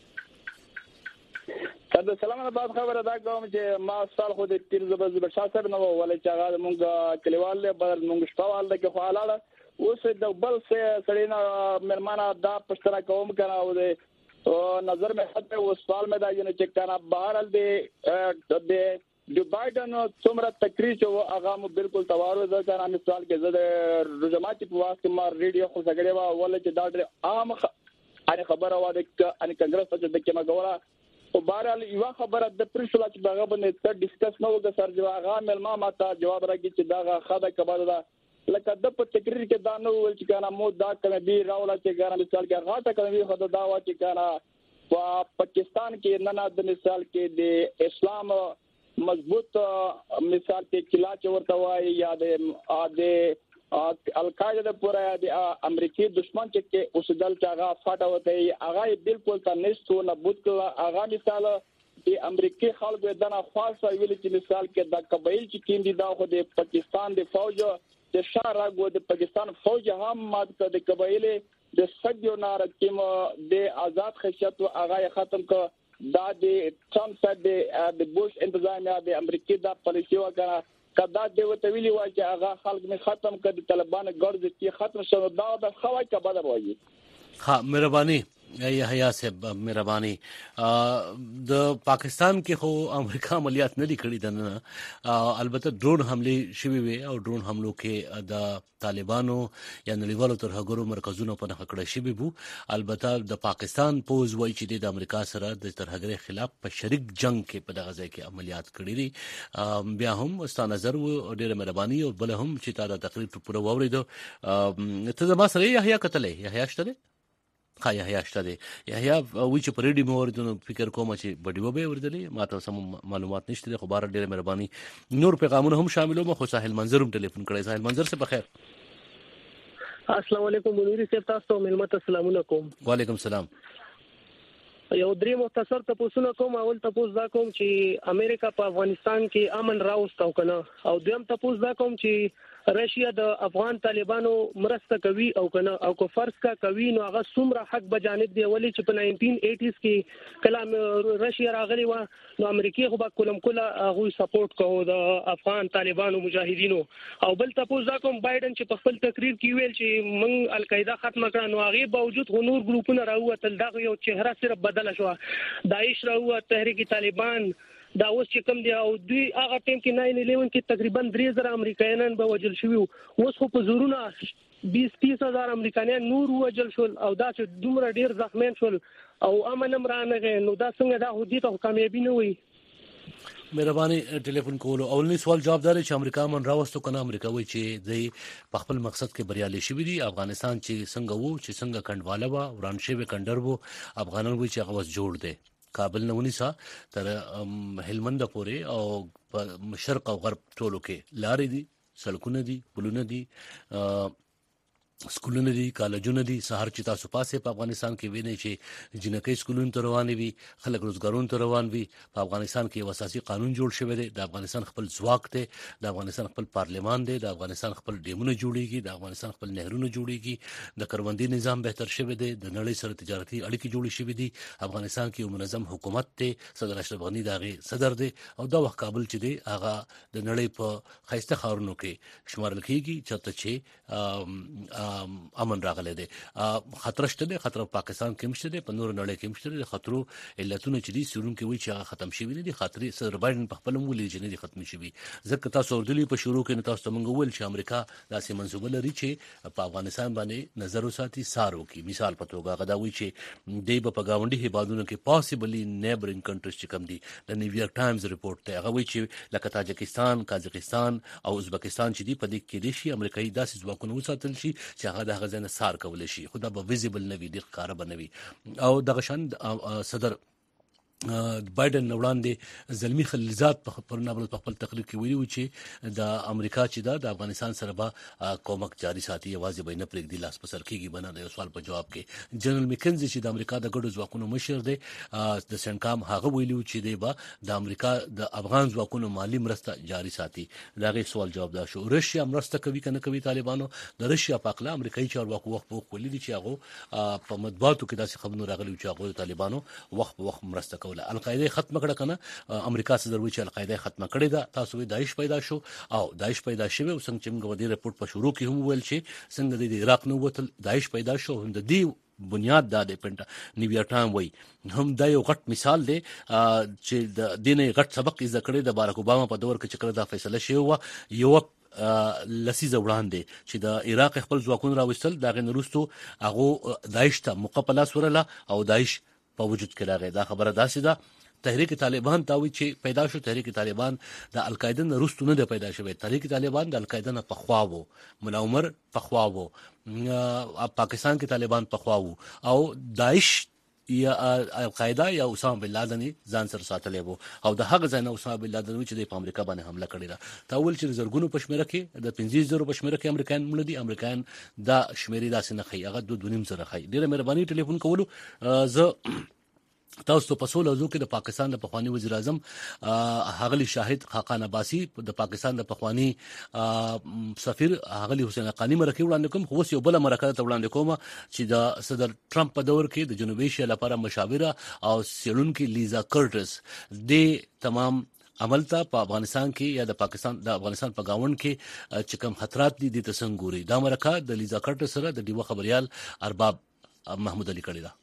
د سلامونه بعد خبره دا کوم چې ما سال خو د تیر زبر زبر شاسر نو ولې چې هغه مونږ کلیوال له بدل مونږ شپوال د کې خوالاله اوس د بل څه سړینا مېرمانه دا پښتنه کوم کنه او د نظر مې حته او سوال مې دا یې چې کنه بهر د د د بایدن څومره تقریر چې هغه مو بالکل توارو ده کنه مثال کې زه د رجماتي په واسطه ما ریډیو خو څنګه و ولې چې دا ډېر عام خبره و د ان کانګرس ته د کېما ګوره او بهرحال یو خبره د پرشلا چې دغه باندې څه ډیسکس نه وګ سر جواب هغه ملما ماته جواب راکړي چې دغه خاطه کباله ده لکه د په تقریر کې دا نو ول چې کنه مو دا کنه به راولا چې ګرام مثال کې هغه ته کنه خو دا وا چې کنه په پاکستان کې نه نه د مثال کې د اسلام مضبوط مثال کې کلا چې ورته وایي یا د د القاعده د پورا د امریکای دشمن چې اوس دل چې هغه فاټه وته هغه بالکل ته نشو نه بوت کړه هغه مثال د امریکای خلکو دنه خاصه ویل چې مثال کې د قبایل چې کیندي دا خو د پاکستان د فوج د شارغو د پاکستان فوج هم مات کړ د قبایل د سګیو نار کېم د آزاد خشت او هغه ختم کړ دا د ټرمپ سره د بوش انتظامیه د امریکای د پالیسي وکړه کدا دی وته ویلی وای چې هغه خلک می ختم کړي طالبان ګرځي چې ختم شوه دا د خوای کبه وایي. ها مهرباني یحیی صاحب مهرباني د پاکستان کې خو امریکا عملیات نه لیکلي دنه البته ډرون حمله شوي وي او ډرون حملو کې د طالبانو یا نړیوالو ترهګرو مرکزونو په نخ کړه شوي بو. البته د پاکستان پوز وای چې د امریکا سره د ترهګرۍ خلاف په شریک جنگ کې په دغه ځای کې عملیات کړي دي. بیا هم ست نظر و ډېر مهرباني او بل هم چې تا د تقریر پوره ووریدو ته زما سره یحیی کتلې یحیی شته خا یحیی شته یحیی وی چې پرېډي موردونو فکر کوم چې بډیو به وردلې ماته سم معلومات نشته خو بار ډېر مهرباني. نور پیغامونه هم شاملو مخ ساحل منظر هم ټلیفون کړی. ساحل منظر سے بخیر. السلام علیکم منوري صاحب تاسو ملمت السلام علیکم. وعلیکم السلام. یو درې مختصر تاسو کوم اول تاسو دا کوم چې امریکا په افغانستان کې امن راوستو کنه او دویم تاسو دا کوم چې رشیا د افغان طالبانو مرسته کوي او کنه او کو فرض کا کوي نو هغه څومره حق به جانب دی ولی چې په ناینټین ایټیز کې کلام رشیا راغلی و نو امریکای خو با کولم کوله هغه سپورټ کوو د افغان طالبانو مجاهدینو او بل تاسو دا کوم بایدن چې په خپل تقریر کې ویل چې موږ القاعده ختم کړه نو هغه باوجود نور ګروپونه راووتل دا یو چهره صرف بدل شو داعش راووت تحریک طالبان دا اوس چې کوم دی او دوی هغه ټیم کې ناین الیون کې تقریبا درې زره امریکایان به وجل شوي اوس خو په زورونه بیس تیس هزار امریکایان نور وجل شول او دا چې دومره ډیر زخمیان شول او امن مرانه نو دا څنګه دا هدي ته کامیابی نه وي. مهرباني ټلیفون کولو اولنی سوال جواب دار چې امریکا من راوستو کنه امریکا وای چې د په خپل مقصد کې بریالي شوی دي. افغانستان چې څنګه وو چې څنګه کندواله وا وران شوی کندر وو افغانان وای چې هغه وس جوړ دي کابل نه ونیسا تر هلمند پورې او شرق او غرب ټولو کې لارې دي سړکونه دي پلونه دي سکولونه دي کالجونه دي سهار چې تاسو پاسه په افغانستان کې وینئ چې جنکې سکولونه ته روان وي خلک روزګارونو ته روان وي. په افغانستان کې یو اساسي قانون جوړ شوی دی د افغانستان خپل ځواک دی د افغانستان خپل پارلمان دی د افغانستان خپل ډیمونه جوړیږي د افغانستان خپل نهرونه جوړیږي د کروندې نظام بهتر شوی دی د نړۍ سره تجارتي اړیکې جوړې شوې دي. افغانستان کې یو منظم حکومت دی صدر اشرف غنی دا غي صدر دی او دا وخت کابل چې دی هغه د نړۍ په خیسته خاورونو کې شمارل کیږي چرته چې امن راغلی دی. خطر شته دی خطر پاکستان کې مشته دی په نور نړۍ کې مشته دی خطرو علتونه چې دي سورون کې وی چې هغه ختم شوی نه دي خطرې سر بایدن په خپل مولي چې نه دي ختم شوی ځکه تاسو ورته په شروع کې تاسو ته مونږ ویل چې امریکا داسې منسوبه لري چې په افغانستان باندې نظر وساتي سارو کې مثال په توګه غدا وی چې دی په گاونډي هیوادونو کې پاسبلی نیبرینګ کنټریز چې کم دي د نیویارک ټایمز ریپورت ته هغه وی چې لکه تاجکستان قازقستان او ازبکستان چې دی په دې کې دي شي امریکایي داسې ځواکونه وساتل شي چې هغه د غزنه سار کول شي خو دا به ویزیبل نه وي د ښکارا بنوي او د غشن صدر بایدن وړاندې زلمی خلیلزاد په پرنابل په خپل تقریر کې ویلي و چې د امریکا چې دا د افغانستان سره به کومک جاري ساتي یوازې به نه پرېږدي لاس په سر کېږي بنه د یو سوال په جواب کې جنرال میکنزي چې د امریکا د ګډو ځواکونو مشر دی د سنکام هغه ویلي و چې دی به د امریکا د افغان ځواکونو مالی مرسته جاري ساتي دا غي سوال جواب دا شو روسیا مرسته کوي کنه کوي طالبانو د روسیا په اقلا امریکایي چارواکو وخت په وخت ویلي چې هغه په مطبوعاتو کې داسې خبرونه راغلي چې هغه طالبانو وخت په وخت مرسته کوله القاعده ختم کړه کنه امریکا څخه دروي چې القاعده ختم کړي دا تاسو داعش پیدا شو او داعش پیدا شوه او څنګه چې موږ د ریپورت په شروع کې هم ویل چې څنګه د عراق نو وتل داعش پیدا شو هم د دې بنیاد دا د پنټا نیویارک ټایم وای هم دا یو غټ مثال دی چې د دینه غټ سبق یې ذکر د بارک اوباما په دور کې چې کړه دا فیصله شوی یو لسیزه وړاندې چې د عراق خپل ځواکونه راوستل دا غن روستو هغه داعش ته مقابله سورله او داعش په وجود کې راغی دا خبره داسې ده تحریک طالبان تاوي چې پیدا شو تحریک طالبان د القاعده نه روستو نه پیدا شوی تحریک طالبان د القاعده نه پخوا وو مولا عمر پخوا وو پاکستان کې طالبان پخوا وو او داعش یا القاعده یا اسامه بن لادن ځان سره ساتلې وو او د هغه ځای نه اسامه بن لادن چې د امریکا باندې حمله کړې ده تاول چې زرګونو پښمنه کې د پنځه زره پښمنه کې امریکایان مړ دي امریکایان دا شمیرې داسې نه خي هغه دوه دونیم زره خي ډیره مهرباني ټلیفون کولو زه تاسو په سولو ځو کې د پاکستان د پخوانی وزیر اعظم هغلی شاهد خاقان عباسی د پاکستان د پخوانی سفیر هغلی حسین حقانی مرکه وړاندې کوم خو یو بل مرکه ته وړاندې کوم چې د صدر ټرمپ په دور کې د جنوبي ایشیا لپاره مشاوره او سیلونکي لیزا کرټس د تمام عمل ته په افغانستان کې یا د پاکستان د افغانستان په گاوند کې چې کوم خطرات دي د تسنګوري دا مرکه د لیزا کرټس سره د دیو خبريال ارباب محمود علي کړی دا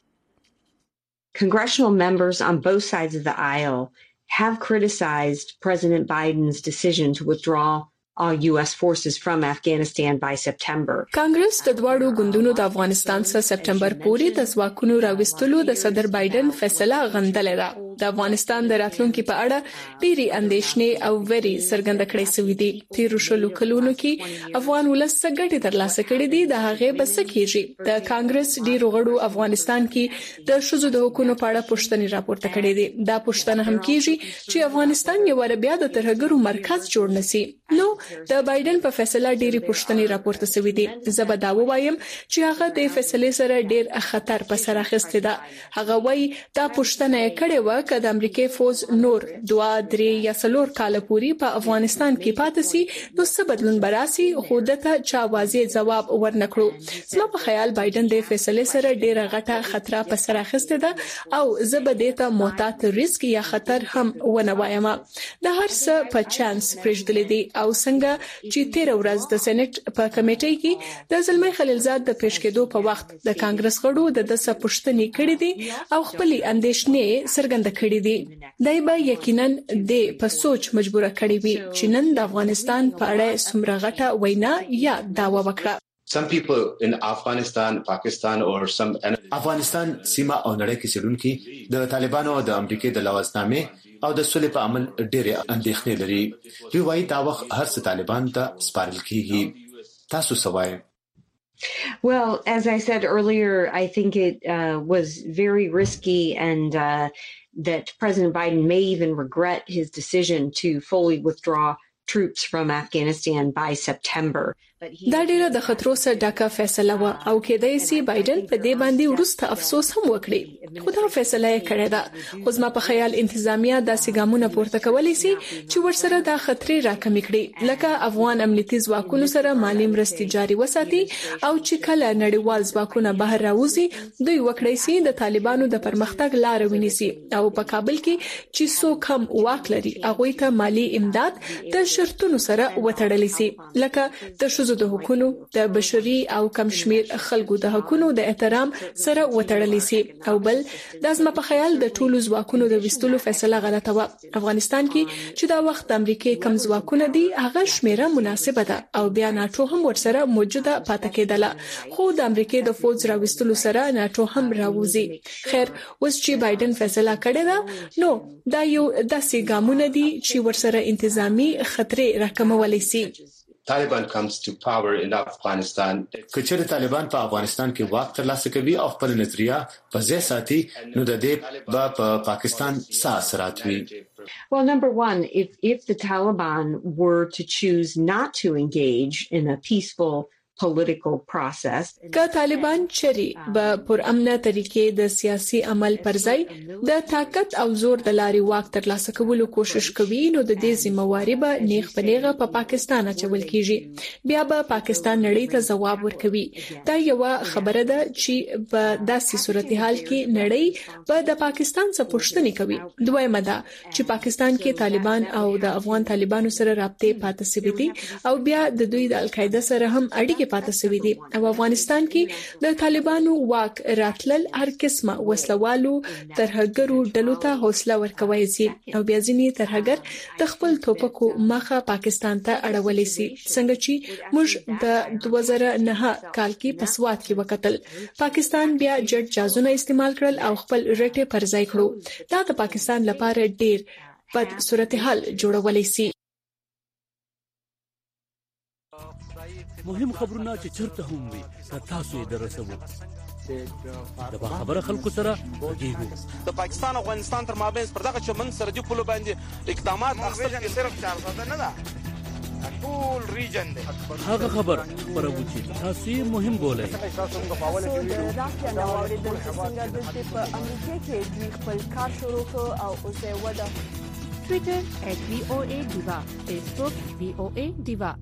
Congressional members on both sides of the aisle have criticized President Biden's decision to withdraw all U S forces from Afghanistan by September. کانګرس د دواړو ګوندونو د افغانستان څخه سپټمبر پورې د ځواکونو راوستلو د صدر بایدن فیصله غندلې ده. د افغانستان د راتلونکو په اړه ډېری اندېښنې او وری څرګند کړې شوې دي. تیر شلو کلونو کې افغان ولس ګټې ترلاسه کړې دي د هغه بس کېږي. د کانګرس ډېرو غړو افغانستان کې د شذو د حکومت په اړه پوښتنې راپورته کړې دي. دا پوښتنه هم کېږي چې افغانستان یو بیا د ترهګرو مرکز جوړ نشي. نو د بایدن په فیصله ډېری پوښتنې راپورته شوې دي. زه به دا ووایم چې هغه د فیصلې سره ډېر خطر په سر اخیسته ده. هغه وایي دا پوښتنه یې کړې و چې د امریکای فوز نور دوه درې یا څلور کال پورې په افغانستان کې پاتې سي نو څه بدلون براسي خو دته چا واضح جواب ورنکړو. زما په خیال بایدن د فیصلې سره ډېر غټه خطر په سر اخیسته ده او زه به دته محتاط ریسک یا خطر هم ونه وایم. د هر څه په چانس پرېږدل دي او څنګه چې تیر ورځ د سېنات په کمیټې کې د زلمی خلیلزاد د پیش کېدو په وخت د کانګرس غړو د دسه پښتنې کړې دي او خپل اندېښنې څرګند کړې دي. دای به یقینا د په سوچ مجبور کړي وي چې نن د افغانستان په اړه سمره غټه وینا یا داوا وکړه. Some people in Afghanistan, Pakistan or some افغانستان سیمه او نړۍ کې سړونکي د طالبانو او د امریکای د لوازنامې او د سولې په عمل ډېر اندېښنې لري. دوی وايي دا وخت هر څه طالبان ته سپارل کیږي. تاسو څه وایي؟ Well, as I said earlier, I think it uh, was very risky and uh, that President Biden may even regret his decision to fully withdraw troops from Afghanistan by September. دا ډیره د خطرو سره ډاکه فیصله و او کېدای شي بایدن په دې باندې ورسته افسوس هم وکړي. خو دا فیصله یې کړې ده. خو زما په خیال انتظامیه د سیګامونه پورته کولی شي چې ورسره د خطرې راکمې کړي لکه افغان امنیتي ځواکونو سره مالی مرستې جاري وساتي او چې کله نړیوال ځواکونه بهر راوځي دوی وکړي شي د طالبانو د پرمختګ لار ونیسي او په کابل کې چې څوک هم واک لري هغه ته مالی امداد د شرطونو سره وتړل شي لکه د شذو د حقوقو د بشري او کمشمیر خلکو د حقوقو د احترام سره وتړل شي او بل د ازما په خیال د ټولو ځواکونو د وستلو فیصله غلطه و. افغانستان کې چې دا وخت امریکای کم ځواکونه دي هغه شمیره مناسبه ده او بیا ناتو هم ورسره موجوده پاتې کېدله خو د امریکای د فوج راوستلو سره ناتو هم راوځي. خیر اوس چې بایدن فیصله کړې ده نو دا یو داسې ګامونه دي چې ورسره انتظامی خطرې راکمولای شي. Taliban comes to power in Afghanistan کچره طالبان په افغانستان کې واک ترلاسه کوي او خپل نظریه په ځای ساتي نو د دې په پاکستان څه اثرات وي. Well, number one, if if the Taliban were to choose not to engage in a peaceful political process که طالبان چری به پر امنه طریقې د سیاسي عمل پر ځای د طاقت او زور د لارې واک ترلاسه کولو کوشش کوي نو د دې ذمہواری به نیغ په نیغه په پاکستان اچول کیږي بیا به پاکستان نړۍ ته ځواب ورکوي. دا یو خبره ده چې په داسې صورتحال کې نړۍ به د پاکستان څخه پوښتنه کوي. دویمه ده چې پاکستان کې طالبان او د افغان طالبانو سره رابطې پاتې شوي دي او بیا د دوی د القاعده سره هم اړیکې پاتې شوي دي او افغانستان کې د طالبانو واک راتلل هر قسمه وسلوالو ترهګرو ډلو ته حوصله ورکوي سي او بیا ځینې ترهګر د خپل توپکو مخه پاکستان ته اړولې سي. څنګه چې موږ د دوه زره نه کال کې په سوات کې وکتل پاکستان بیا جټ جازونه استعمال کړل او خپل رټه پر ځای کړو. دا د پاکستان لپاره ډیر بد صورتحال جوړولې سي. مهم خبرونه چې چرته هم وي تاسو یې درسوو د خبره خلکو سره کېږو. د پاکستان او افغانستان تر مابین پر دغه چمن سره د پلو باندې اقدامات اخیستل کې صرف چار ساده نه ده ټول ریجن دی هغه خبر خبرو چې تاسو یې مهم بولئ. تاسو د راکیا نو اوریدل څنګه د دې په امریکا کې دوی خپل کار شروع کړ او اوس یې ودا ټوئیټر ات وی او ای دیوا فیسبوک وی او ای دیوا.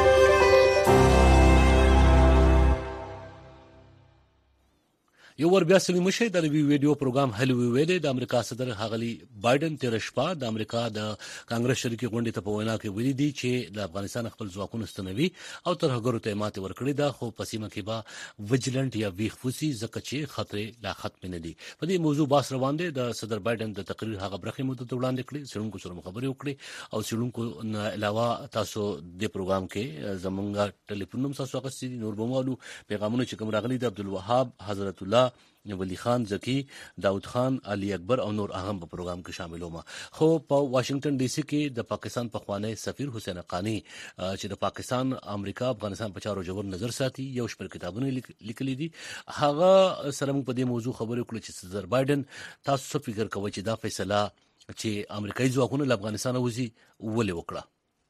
یو ور بیا سلی مشه د ویډیو پروګرام هلو ویلې د امریکا صدر هغلی بایدن تیر شپه د امریکا د کانګرس شریکي غونډې ته په وینا کې ویلي دي چې د افغانستان خپل ځواکونه ستنوي او ترهګرو ته ماته ورکړي دا خو پسیمه کې با ویجیلنت یا ویخفوسی ځکه چې خطر لا ختم نه دي. په دې موضوع باس روان دي. د صدر بایدن د تقریر هغه برخه مدته وړاندې کړې سړونکو سره خبرې وکړي او سړونکو علاوه تاسو د پروګرام کې زمونږه ټلیفون نوم تاسو غوښتي نور بموالو پیغامونه چې کوم راغلي د عبدالوهاب حضرت الله ولی خان زکی داود خان علي اکبر او نور اهم په پروګرام کې شامل ومه. خو په واشنگټن ډي سي کې د پاکستان په خوانی سفیر حسین حقانی چې د پاکستان امریکا افغانستان په چارو جوړ نظر ساتي یو شپږ کتابونه لیکلي دي هغه سره موږ په دې موضوع خبرې کړو چې صدر بایدن تاسو څه فکر کوئ چې دا فیصله چې امریکایي ځواکونه له افغانستان وځي ولې وکړه؟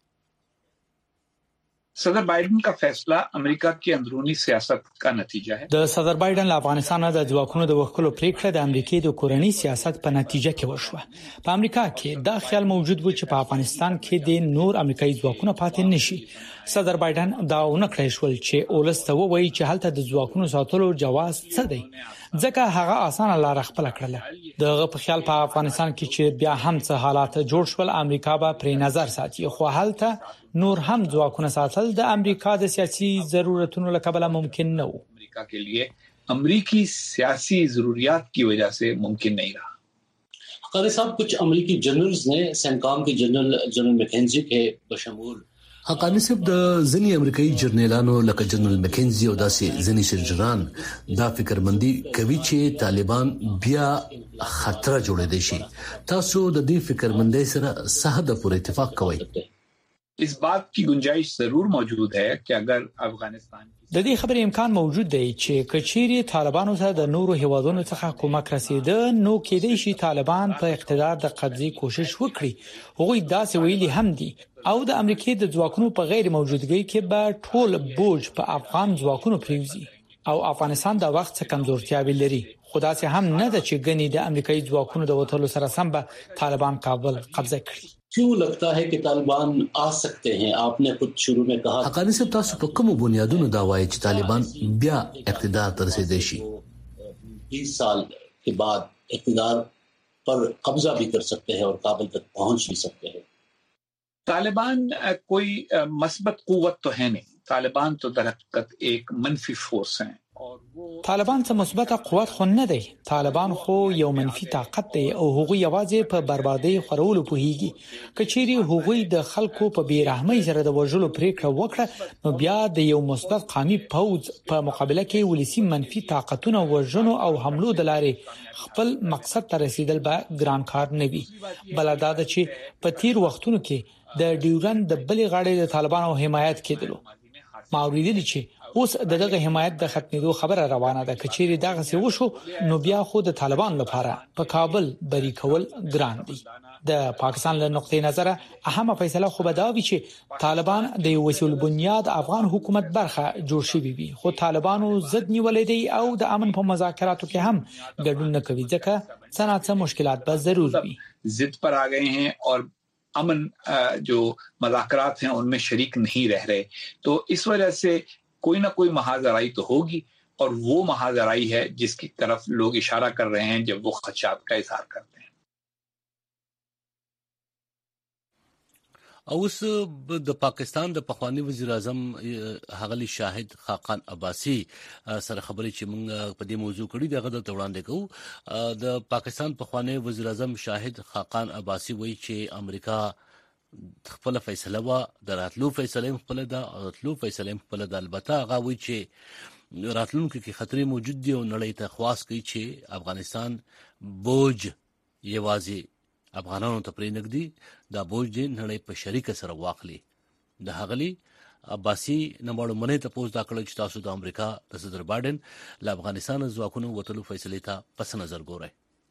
صدر بایدن کا فیصلہ امریکا کی اندرونی سیاست کا نتیجہ ہے. د صدر بایدن له افغانستان د ځواکونو د وکولو پریکړه د امریکای د کورنی سیاست په نتیجه کې وشوه. په امریکا کې دا خیال موجود و چې په افغانستان کې د نور امریکایي ځواکونه پاتې نشي. صدر بایدن دا ونکړی شول چې اولسته وایي چې هلته د ځواکونو ساتلو جواز څه دی ځکه هغه اسانه لار خپل کړل. دغه په خیال په افغانستان کې چې بیا هم څه حالات جوړ شول امریکا به پرې نظر ساتي خو هلته نور هم ځواکونه ساتل د امریکا د سیاسي ضرورتونو لپاره ممکن نه و. امریکا کے لیے امریکی سیاسی ضروریات کی وجہ سے ممکن نہیں رہا. قاری صاحب کچھ امریکی جنرلز نے سینکام کے جنرل جنرل میکنزی کے بشمول حقانی صاحب د ځنی امریکایي جرنیلانو لکه جنرال میکنزي او داسې ځنی سرجران دا فکرمندي کوي چې طالبان بیا خطر جوړې دي شي. تاسو د دې فکرمندۍ سره صحه د پوره اتفاق کوئ؟ اس بات کی گنجائش ضرور موجود ہے کہ اگر افغانستان د دې خبرې امکان موجود دی چې کچيري طالبانو ته د نورو هیوادونو څخه کومک رسیده نو کېدای شي طالبان په اقتدار د قبضې کوشش وکړي. هغوی داسې ویلي هم دي او د امریکای د ځواکونو په غیر موجودګۍ کې به ټول بوج په افغان ځواکونو پریوزي او افغانستان د وخت څخه کمزورتیاوې لري. خدا سي هم نه د چې غني د امریکایي ځواکونو د وټلو سره سم به طالبان کابل قبضه کړي. کیوں لگتا ہے کہ طالبان آ سکتے ہیں؟ آپ نے خود شروع میں کہا حقانی صاحب تاسو په کوم بنیادونو دا وایي چې طالبان بیا اقتدار ته رسیدي شي؟ بیس سال کے بعد اقتدار پر قبضہ بھی کر سکتے ہیں اور کابل تک پہنچ بھی سکتے ہیں. طالبان کوئی مثبت قوت تو ہے نہیں. طالبان تو در حقیقت ایک منفی فورس ہیں. طالبان څه مثبت قوت خو نه دی. طالبان خو یو منفي طاقت دی او هغوی یوازې په بربادي خورولو پوهیږي. کچېری هغوی د خلکو په بیرحمۍ سره د وژلو پریکړه وکړه نو بیا د یو مثبت قومي پوز په مقابله کې ولسی منفي طاقتونه وژنو او حملو د لارې خپل مقصد ته رسیدل به ګران کار نه وي. بلدا د چې په تیر وختونو کې د ډیورند د بلې غاړې د طالبانو حمایت کېدلو. ما اوریدلی چې اوس دغه حمایت د ختمېدو خبره روانه ده. کچېری دغه څه وشو نو بیا خو د طالبان لپاره په کابل بری کول ګران دي. د پاکستان له نقطې نظر اهمه فیصله خو به دا وي چې طالبان د وسیل بنیاد افغان حکومت برخه جوړ شي وي. خو طالبانو ضد نیولې دي او د امن په مذاکراتو کې هم ګډون نه کوي ځکه څنګه مشکلات به ضرور وي. ضد پر آ گئے ہیں اور امن جو مذاکرات ہیں ان میں شریک نہیں رہ رہے. تو اس وجہ سے کوئی نہ کوئی محاذرائی تو ہوگی اور وہ محاذرائی ہے جس کی طرف لوگ اشارہ کر رہے ہیں جب وہ خدشات کا اظہار کرتے ہیں. اوس د پاکستان د پخوانی وزیر اعظم حغلی شاهد خاقان عباسی سره خبرې چې موږ په دې موضوع کړي دغه د وړاندې کوو. د پاکستان پخوانی وزیر اعظم شاهد خاقان عباسی وایي چې امریکا خپل فیصله وا دراتلو فیصله خپل د راتلو فیصله خپل د البته هغه وی چې راتلونکو کې خطرې موجود دي او نړۍ ته خواص کوي چې افغانستان بوج یوازې افغانانو ته پرې نګدي دا بوج دې نړۍ په شریک سره واخلي. د هغلی عباسی نمبر منې ته پوز دا کړل چې تاسو د امریکا د صدر بایدن له افغانستان ځواکونو وټلو فیصله ته پس نظر ګورئ.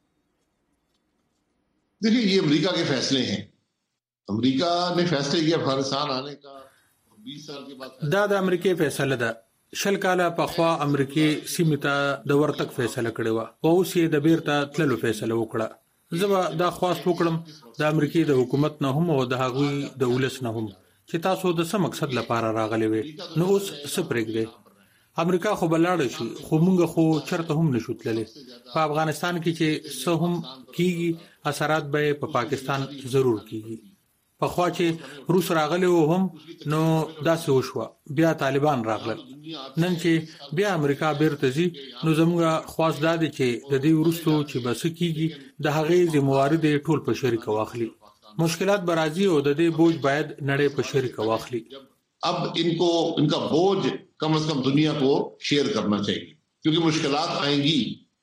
देखिए ये अमेरिका के फैसले हैं. امریکا نے فیصله کیا افغانستان آنے کا बीस साल के बाद دا د امریکای فیصله ده. شل کاله په خوا امریکای سیمه ته د ورتک فیصله کړې و او اوس یې د بیرته تللو فیصله وکړه. زه دا خواست وکړم د امریکای د حکومت نه هم او د هغوی د ولس نه هم چې تاسو د څه مقصد لپاره راغلي وي نو اوس څه پرېږدئ. امریکا خو بلاړ شي خو موږ خو چرته هم نشو تللی. په افغانستان کې چې څه هم کیږي اثرات به په پا پاکستان ضرور کیږي. په خوا چې روس راغلی و هم نو داسې وشوه بیا طالبان راغلل. نن چې بیا امریکا بیرته ځي نو زموږ خواست دا دی چې د دې وروستو چې بس کیږي د هغې ذمہواری د ټول په شریک واخلي. مشکلات برازي او د دې بوج باید نړۍ په شریک واخلي. اب ان کو ان کا بوج کم از کم دنیا کو شیئر کرنا چاہیے کیونکہ مشکلات آئیں گی.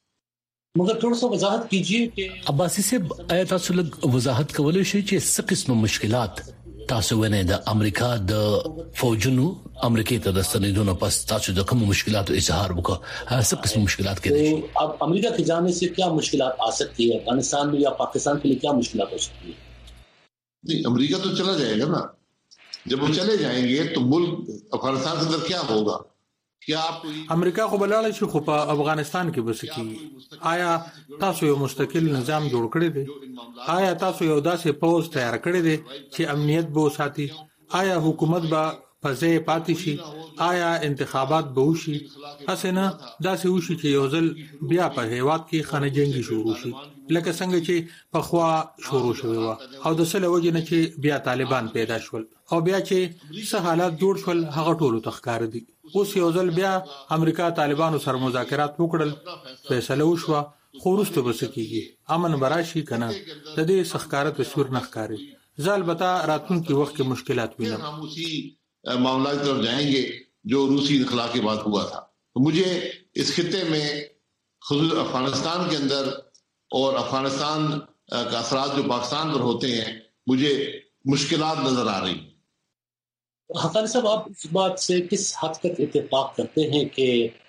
مگر تھوڑا سا وضاحت کیجیے کہ عباسی صاحب آیا تاسو لږ وضاحت کولای شئ چې څه قسم مشکلات تاسو ونه د امریکا د فوجونو امریکای ته د ستنېدو پس تاسو د کوم مشکلاتو اظهار وکړ؟ څه قسم مشکلات کېدای شي؟ اب امریکا کے جانے سے کیا مشکلات آ سکتی ہے افغانستان میں یا پاکستان کے لیے کیا مشکلات ہو سکتی ہے؟ نہیں امریکا تو چلا جائے گا نا. جب وہ چلے جائیں گے تو ملک افغانستان کے اندر کیا ہوگا؟ امریکا خو بلاړ شي خو په افغانستان کې بس کی. آیا تاسو یو مستقل نظام جوړ کړی دی؟ آیا تاسو یو داسې پوز تیار کړی دی چې امنیت به وساتي؟ آیا حکومت به پځې پاتې شي؟ آیا انتخابات به وشي؟ اسنه داسې وشي چې یو ځل بیا په هیواد کې خانه جنگي شروع شي لکه څنګه چې په خوا شروع شوی و او د سله وجنه چې بیا طالبان پیدا شول او بیا چې څه حالات جوړ شول هغه ټولو تخکار دي. اوس یو ځل بیا امریکا طالبانو سره مذاکرات وکړل فیصله وشوه خو وروسته به څه کیږي امن براشي کنه د دې سخکاره تصویر نه ښکاري. زه البته راتلونکي وخت کې مشکلات وینم. ہم اسی معاملات کی طرف جائیں گے جو روسی انخلا کے بعد ہوا تھا. مجھے اس خطے میں خصوص افغانستان کے اندر اور افغانستان کا اثرات جو پاکستان پر ہوتے ہیں مجھے مشکلات نظر آ رہی ہیں. حقانی صاحب آپ اس بات سے کس حد تک اتفاق کرتے ہیں کہ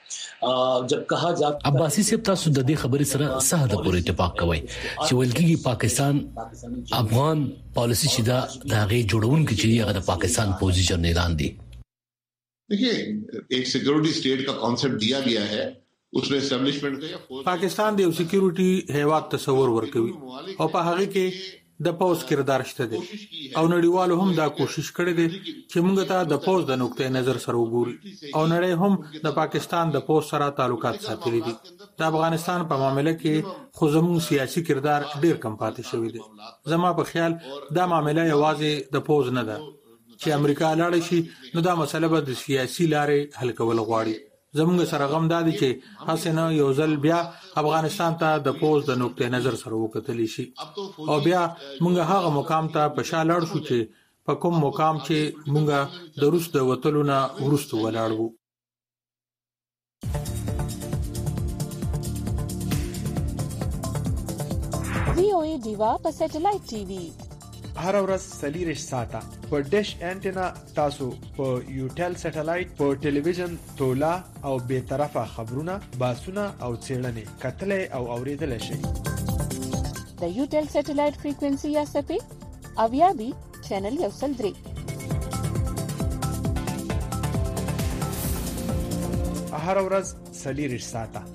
جب کہا جاتا عباسی صاحب تاسو د دې خبرې سره څه حد پورې اتفاق کوئ چې ولکه پاکستان افغان پالیسی چې دا د هغه جوړونکو چې هغه د پاکستان پوزیشن اعلان دي؟ دیکھیے ایک سیکورٹی اسٹیٹ کا کانسیپٹ دیا گیا ہے اس میں اسٹیبلشمنٹ کا پاکستان د سکیورټي هیواد تصور ورکوي او په هغه کې د پوز کردار شته دي او نړیوالو هم دا کوشش کړې دي چې موږ ته د پوز د نقطې نظر سره وګوري او نړۍ هم د پاکستان د پوز سره تعلقات ساتلي دي. د افغانستان په معاملې کې خو زموږ سیاسي کردار ډیر کم پاتې شوی دی. زما په خیال دا معاملې یوازې د پوز نه ده چې امریکا لاړ شي نو دا مسله به د سیاسي لارې حل کول غواړي. زموږ سره غم دادي چې حسنه یو ځل بیا افغانستان ته د پوز د نقطې نظر سره وکتلی شي او بیا موږ هغه مقام ته په شا لاړ شو چې په کوم مقام چې موږ د روس د وټلو نه ورستو ولاړ وو. وی او ای دیوا په سټلایټ ټي وي هر ورځ سلیریش ساته په ډیش انټینا تاسو په یوټل سټلایټ په ټلویزیون تولا او به طرفه خبرونه باسونه او څېړنې کتلې او اوریدل شي. د یوټل سټلایټ فریکوئنسي یا سپی اویا بي چینل یو سل درې. هر ورځ سلیریش ساته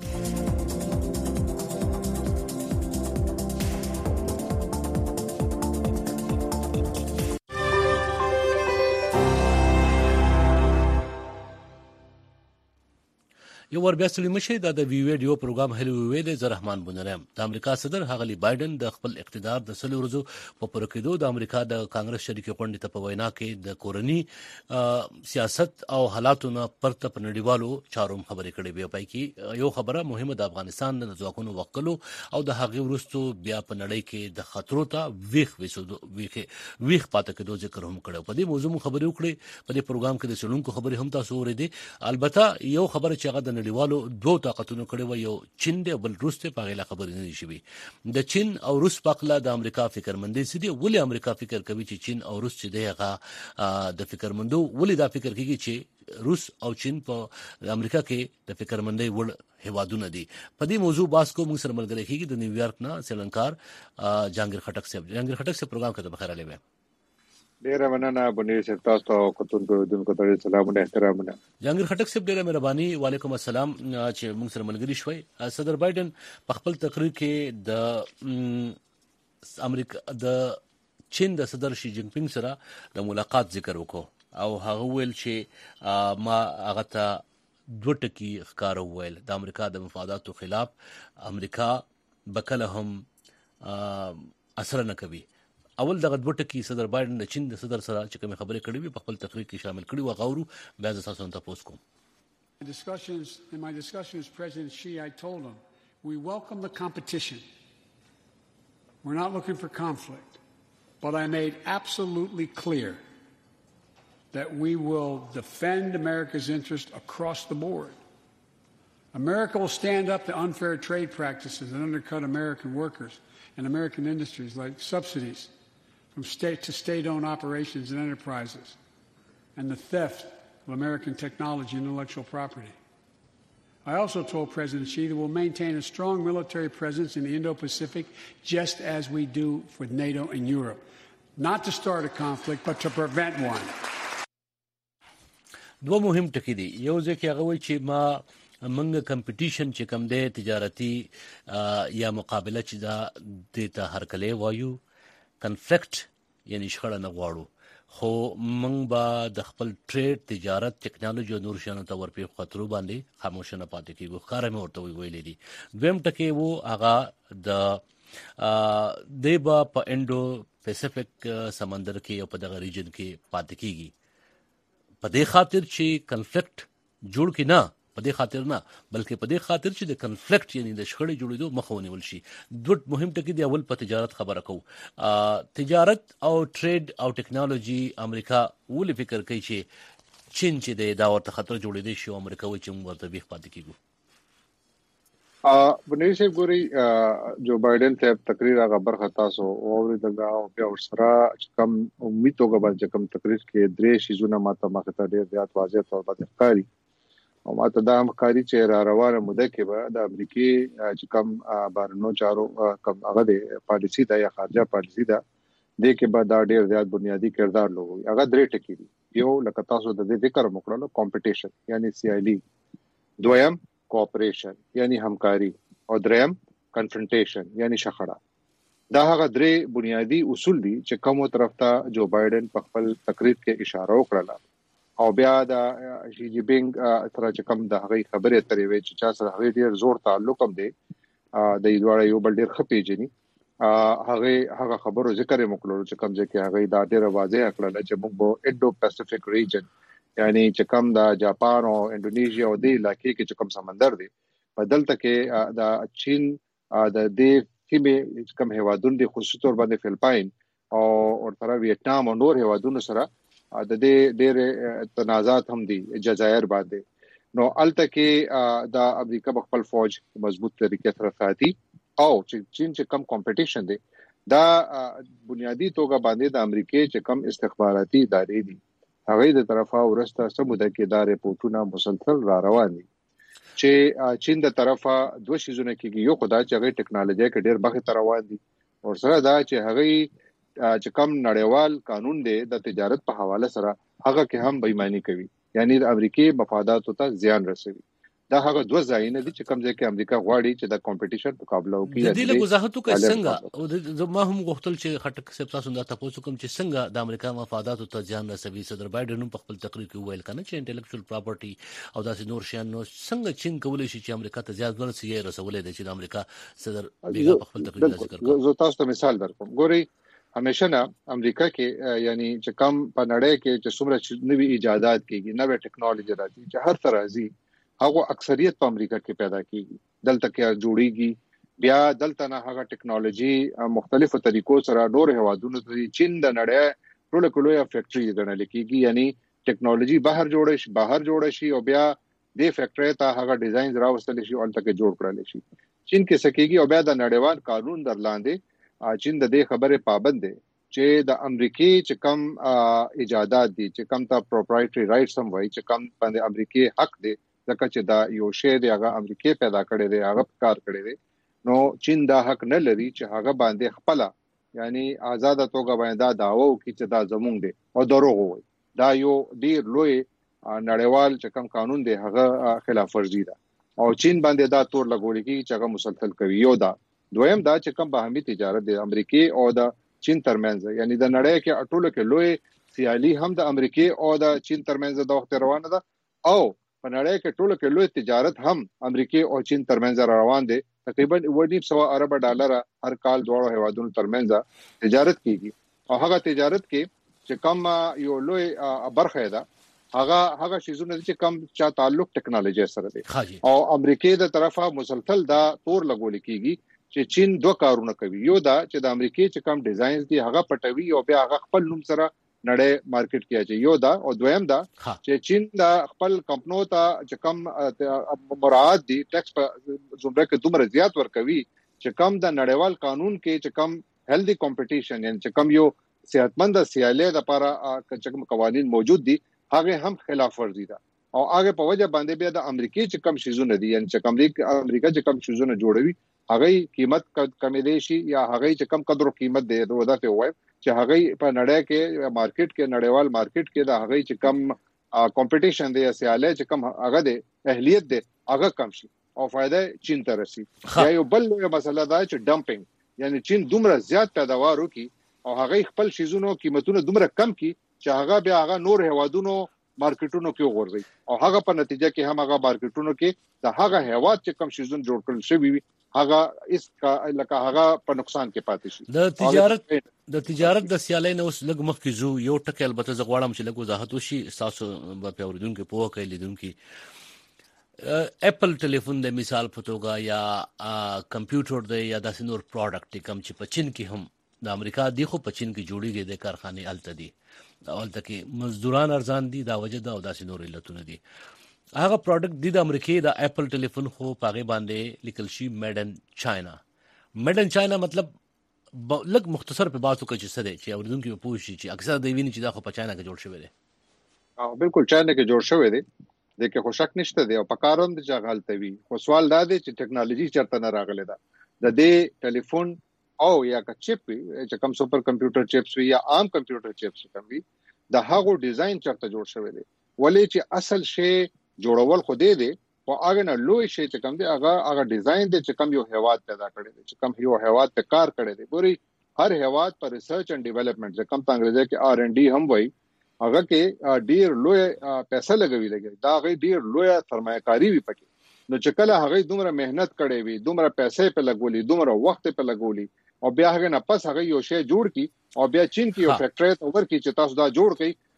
یو ور بیا ستړي مشي دا د وی ویډیو پروګرام هلو وی د زرحمان بنرم د امریکا صدر هغلی بایدن د خپل اقتدار د سلو ورځو په پرکېدو د امریکا د کانګرس شریکي غونډې ته په وینا کې د کورنی سیاست او حالاتو نه پرته په نړیوالو چارو خبرې کړې وي. پای کې یو خبره مهمه د افغانستان د ځواکونو وکړو او د هغې ورستو بیا په نړۍ کې د خطرو ته ویخ وسودو ویخ ویخ پاتې کېدو ذکر هم کړو. په دې موضوع خبرې وکړې په دې پروګرام کې د سړونکو خبرې هم تاسو اورېدې. البته یو خبره چې هغه د نړیوالو دوه طاقتونو کړي و یو چین دی بل روس ته پاغله خبرې نه شي. د چین او روس پخله د امریکا فکرمندي سدي ولې امریکا فکر کوي چې چین او روس چې دی هغه د فکرمندو ولې دا فکر کوي چې روس او چین په امریکا کې د فکرمندۍ وړ هوادونه دي. په دې موضوع باس کو موږ سره ملګری کیږي د نیویارک نه سیلنکار جهانگیر خټک صاحب. جهانگیر خټک صاحب پروګرام ته بخیر علی. ډیره مننه بنیر صاحب تاسو ته کوتونکو دونکو ته سلام او احترامونه. جهانگیر خټک صاحب ډیره مهرباني. وعلیکم السلام چې موږ سره ملګری شوي. صدر بایدن په خپل تقریر کې د امریکا د چین د صدر شي جین پینګ سره د ملاقات ذکر وکړو او هغه ویل چې ما هغه ته دوه ټکي ښکار ویل د امریکا د مفاداتو خلاف امریکا بکله هم اثر نه کوي. اول دغه دوه ټکي صدر بایدن د چین د صدر سره چې کوم خبرې کړې وي په خپل تقریر کې شامل کړي و غوړو بیا تاسو ته تاسو کوم. Discussions in my discussions with President Xi, I told him we welcome the competition. We're not looking for conflict, but I made absolutely clear that we will defend America's interest across the board. America will stand up to unfair trade practices that undercut American workers and American industries like subsidies from state to state-owned operations and enterprises, and the theft of American technology and intellectual property. I also told President Xi that we'll maintain a strong military presence in the Indo-Pacific just as we do with NATO and Europe, not to start a conflict, but to prevent one. دوه مهم ټکي دي. یو ځکه هغه وایي چې ما منګه کمپټیشن چې کوم دی تجارتي یا مقابله چې دا د ته هر کله وایو کنفلیکټ یعنی شخړه نه غواړو خو موږ به د خپل ټریډ تجارت ټیکنالوژي او نور شانو ته ورپی خطرو باندې خاموش نه پاتې کیږو. ښکاره مې ورته ویلې دي. دویم ټکی وو هغه د دیبا په انډو پیسفیک سمندر کې او په دغه ریجن کې پاتې کیږي په دې خاطر چې کنفلیکټ جوړ کې نه په دې خاطر نه بلکې په دې خاطر چې د کنفلیکټ یعنی د شخړې جوړېدو مخه ونیول شي. دوه مهم ټکي دی. اول په تجارت خبره کوو. تجارت او ټریډ او ټیکنالوژي امریکا ولې فکر کوي چې چین چې د دا ورته خطر جوړېدي شي امریکا وایي چې موږ ورته بیخ پاتې کیږو. بنیر صاحب ګوري جو بایدن ته تقریر هغه برخه تاسو اوریدل او بیا ورسره کم امید توګه باندې کم تقریر کې درې شیزونه ماته مخه ته ډیر زیات واضح تور باندې ښکاری او ماته دا همکاري چې را روانه مده کې به د امریکای چې کم بارنو چارو کم هغه د پالیسی دا یا خارجه پالیسی دا د کې به دا ډیر زیات بنیادی کردار لوي. هغه درې ټکي دي. یو لکه تاسو د دې ذکر وکړلو کمپټیشن یعنی سی آی لی، دویم کوآپریشن یعنی همکاري او دریم کنفرنټیشن یعنی شخړه. دا هغه درې بنیادی اصول دي چې کومو طرف ته جو بایدن په خپل تقریر کې اشاره وکړه او بیا د شي جی پینګ سره چې کوم د هغه خبرې اترې وي چې چا سره هغه ډیر زور تعلق هم دی د دوړ یو بل ډیر خپېجنی هغه هغه خبرو ذکر وکړو چې کوم ځکه هغه دا ډیر واضح کړل چې موږ په انډو پیسفیک ریجن یعنی چې کوم د جاپان او انډونیشیا او د علاقې کې چې کوم سمندر دی په دلته کې د چین د دې سیمې کوم هیوادونو د خصوصي تور باندې فلپاین او ورته ویتنام او نور هیوادونو سره د دې ډېر تنازعات هم دي جزایر باندې نو الته کې د امریکا خپل فوج مضبوط طریقې سره ساتي او چې چین چې کم کمپټیشن دی دا بنیادی توګه باندې د امریکای چې کم استخباراتي ادارې دي هغه د طرفه ورسته سموده کې دا رپورټونه مسلسل را روان دي چې چین د طرفه دوه شیزونه کې یو خدای چې هغه ټکنالوژي کې ډېر بخښه روان دي او سره دا چې هغه چې کم نړیوال قانون دی د تجارت په حواله سره هغه کې هم بېماني کوي یعنی د امریکای مفاداتو ته زیان رسوي دا هغه دوه ځایونه دي چې کوم ځای کې امریکا غواړي چې د کمپټیشن مقابله وکړي د دې له وضاحتو کې څنګه ما هم غوښتل چې خټک سپ تاسو دا تاسو کوم چې څنګه د امریکا مفاداتو ته ځان رسوي صدر بایدن په خپل تقریر کې ویل کنه چې انټلیکچوال پراپرټي او داسې نور شیان نو څنګه چین کولای شي چې امریکا ته زیات ورسي رسولې دي چې د امریکا صدر بیګا په خپل تقریر کې ذکر کړ زه تاسو ته مثال درکوم ګوري همیشه نه امریکا کې یعنی چې کم په نړۍ کې چې څومره نوي ایجادات کیږي نوې ټکنالوژي راځي چې هر طرحزي هغه اکثریت په امریکا کې پیدا کیږي دلته کې جوړیږي بیا دلته نه هغه ټکنالوژي مختلفو طریقو سره نور هوادونو ته چین د نړۍ ټول کلویا فیکټری ګڼل کیږي یعنی ټکنالوژي بهر جوړ شي بهر جوړ شي او بیا د فیکټری ته هغه ډیزاین راوستل شي او تلته کې جوړ کړل شي چین کې سکیږي او بیا د نړیوال قانون درلاندې چین د دې خبره پابند دی چې د امریکای چې کم ایجادات دي چې کم ته پروپرایټری رائټس هم وایي چې کم باندې امریکای حق دی ځکه چې دا یو شی دی هغه امریکای پیدا کړی دی هغه کار کړی دی نو چین دا حق نه لري چې هغه باندې خپل یعنی آزاد توګه باندې داوو کې چې دا زمونږ دی او دروغ وي دا یو ډیر لوی نړیوال چې کوم قانون دی هغه خلاف ورزي ده او چین باندې دا تور لګول کی چې هغه مسلسل کوي یو دا دویم دا چې کوم باهمي تجارت دی امریکای او د چین ترمنځ یعنی د نړۍ کې اټوله کې لوی سیالي هم د امریکای او د چین ترمنځ د وخت روانه ده او په نړۍ کې ټولو کې لوی تجارت هم امریکای او چین ترمنځ روان دي تقریبا ونیم سو ارب ډالر هر کال دوه هیوادونو ترمنځ تجارت کیږي او هغه تجارت کې چې کم یو لوی برخه ده هغه هغه شیزونه چې کم چا تعلق ټکنالوژي سره دي او امریکای د طرفه مسلسل دا تور لګول کیږي چې چین دوه کارونه کوي یو دا چې د امریکای چې کم ډیزاینز دي هغه پټوي او بیا هغه خپل نوم سره نړۍ مارکیټ کې اچي یو دا او دویم دا چې چین دا خپل کمپنو ته چې کم مراعات دي ټیکس په زمره کې دومره زیات ورکوي چې کم د نړیوال قانون کې چې کم هیلدي کمپټیشن یعنی چې کم یو صحتمند سیالي د لپاره چې کوم قوانين موجود دي هغه هم خلاف ورزي ده او هغه په وجه باندې بیا د امریکای چې کم شیزونه دي یعنی چې کم امریکا چې کم شیزونه جوړوي هغه قیمت کمې دي شي یا هغه چې کم قدر قیمت دی دا ته وایي چې هغه په نړۍ کې مارکیټ کې نړیوال مارکیټ کې دا هغه چې کم کمپټیشن دی یا سیاله چې کم هغه دی اهلیت دی هغه کم شي او فائدہ چین ته رسي یا یو بل مسله دا چې ډمپینګ یعنی چین دومره زیات پیداوار وکي او هغه خپل شیزونو قیمتونه دومره کم کی چې هغه بیا هغه نور هوادونو مارکیټونو کې وګورځي او هغه په نتیجه کې هم هغه مارکیټونو کې د هغه هواد چې کم شیزون جوړ کړل شوی وي هغه اس کا لکه هغه په نقصان کې پاتې شي د تجارت د تجارت د سیالۍ نو لګ مخ کې زو یو ټکی البته زه غواړم چې لګ وضاحت وشي تاسو په اوریدونکو په وکه لیدونکو اپل ټلیفون د مثال په توګه یا کمپیوټر د یا د نور پروډکټ کم چې په چین کې هم د امریکا دی خو په چین کې جوړیږي د کارخانه الته دي اولته کې مزدوران ارزان دي دا وجه دا او د نور علتونه دي هغه پروډکټ دی د امریکای د اپل ټلیفون خو پاغه باندې لیکل شي میډ ان چاینا میډ ان چاینا مطلب لږ مختصر په باسو کې چې څه دی چې اوریدونکو په پوښي چې اکثر دی ویني چې دا خو په چاینا کې جوړ شوی دی او بالکل چاینا کې جوړ شوی دی د کې خو شک نشته دی او په کاروم د غلطي وي خو سوال دا دی چې ټکنالوژي چرته نه راغله ده د دې ټلیفون او یا کا چپ چې کوم سپر کمپیوټر چپس وي یا عام کمپیوټر چپس کوم وي د هغه ډیزاین چرته جوړ شوی دی ولې چې اصل شی جوړول خو دی دی او هغه نه لوی شي چې کوم دی هغه هغه ډیزاین دی چې کوم یو هواد پیدا کړی دی چې کوم یو هواد په کار کړی دی ګوري هر هواد پر ریسرچ اینڈ ډیولپمنٹ چې کوم انګریزي کې آر اینڈ ډي هم وایي هغه کې ډیر لوی پیسې لګوي لګي دا غي ډیر لوی سرمایه‌کاري وي پکې نو چې کله هغه دومره مهنت کړي وي دومره پیسې په لګولي دومره وخت په لګولي او بیا هغه نه پس هغه یو شی جوړ کی او بیا چین کې یو فیکټری اوور کی چې تاسو دا جوړ کړئ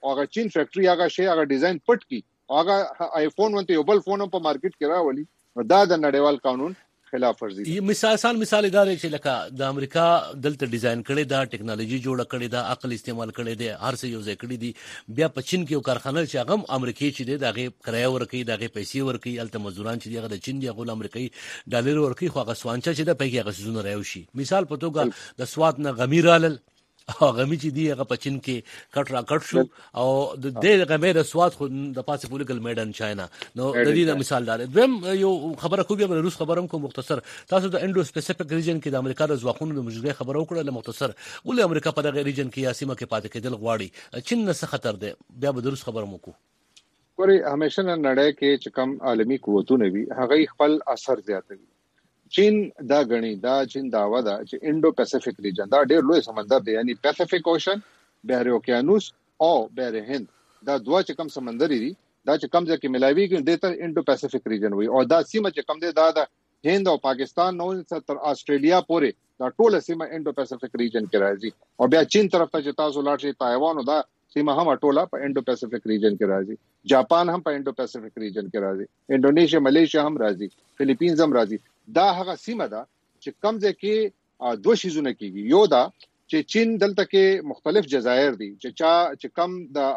او هغه چین فیکټری هغه شی هغه ډیزاین پټ کی هغه آیفون ونته یو بل فون په مارکیټ کې راولي دا د نړیوال قانون خلاف ورزي دي. مثال سان مثال دا دی چې لکه د امریکا دلته ډیزاین کړي دا ټیکنالوژي جوړه کړي دا عقل استعمال کړي دی هر څه یو ځای کړي دي بیا په چین کې یو کارخانه چې هغه امریکایي چې دی دغه کرایه ورکړي دغه پیسې ورکړي الته مزدوران چې دغه د چین دی هغه امریکایي ډالر ورکړي خو هغه سوانچا چې د پیګه هغه سيزونه راوشي مثال په توګه د سواد نه غمیرال هغه می چې دی هغه په چین کې کټ را کټ شو او د دې غمې د سواد خو د پاسه پولیګل میډن چاینا نو د دې مثال دار دویم یو خبره خو بیا روس خبرم کو مختصر تاسو د انډو سپیسیفیک ریجن کې د امریکا د ځواکونو د موجودګۍ خبرو کړل مختصر ولې امریکا په دغه ریجن کې یا سیمه کې پاتې کېدل غواړي چین نه څه خطر دی بیا به د روس خبرم وکړو ګوري همیشه نړۍ کې چې کم عالمي قوتونه وي هغه خپل اثر زیاتوي چین دا غني دا چین داوا دا چې انډو پیسفیک ریجن دا ډېر لوی سمندر دی یعنی پیسفیک اوشن بحر اوکیانوس او بحر هند دا دوه چې کم سمندري دي دا چې کم ځکه ملاوي کې د ته انډو پیسفیک ریجن وي او دا سیمه چې کم دی دا د هند او پاکستان نو تر استرالیا پورې دا ټوله سیمه انډو پیسفیک ریجن کې راځي او بیا چین طرف ته چې تاسو لاړ شئ تایوان دا سیمه هم ټوله په انډو پیسفیک ریجن کې راځي جاپان هم په انډو پیسفیک ریجن کې راځي انډونیشیا ملیشیا هم راځي فلیپینز هم راځي دا هغه سیمه ده چې کم ځکه دوه شیزونه کیږي یو دا چې چین دلته کې مختلف جزایر دي چې چا چې کم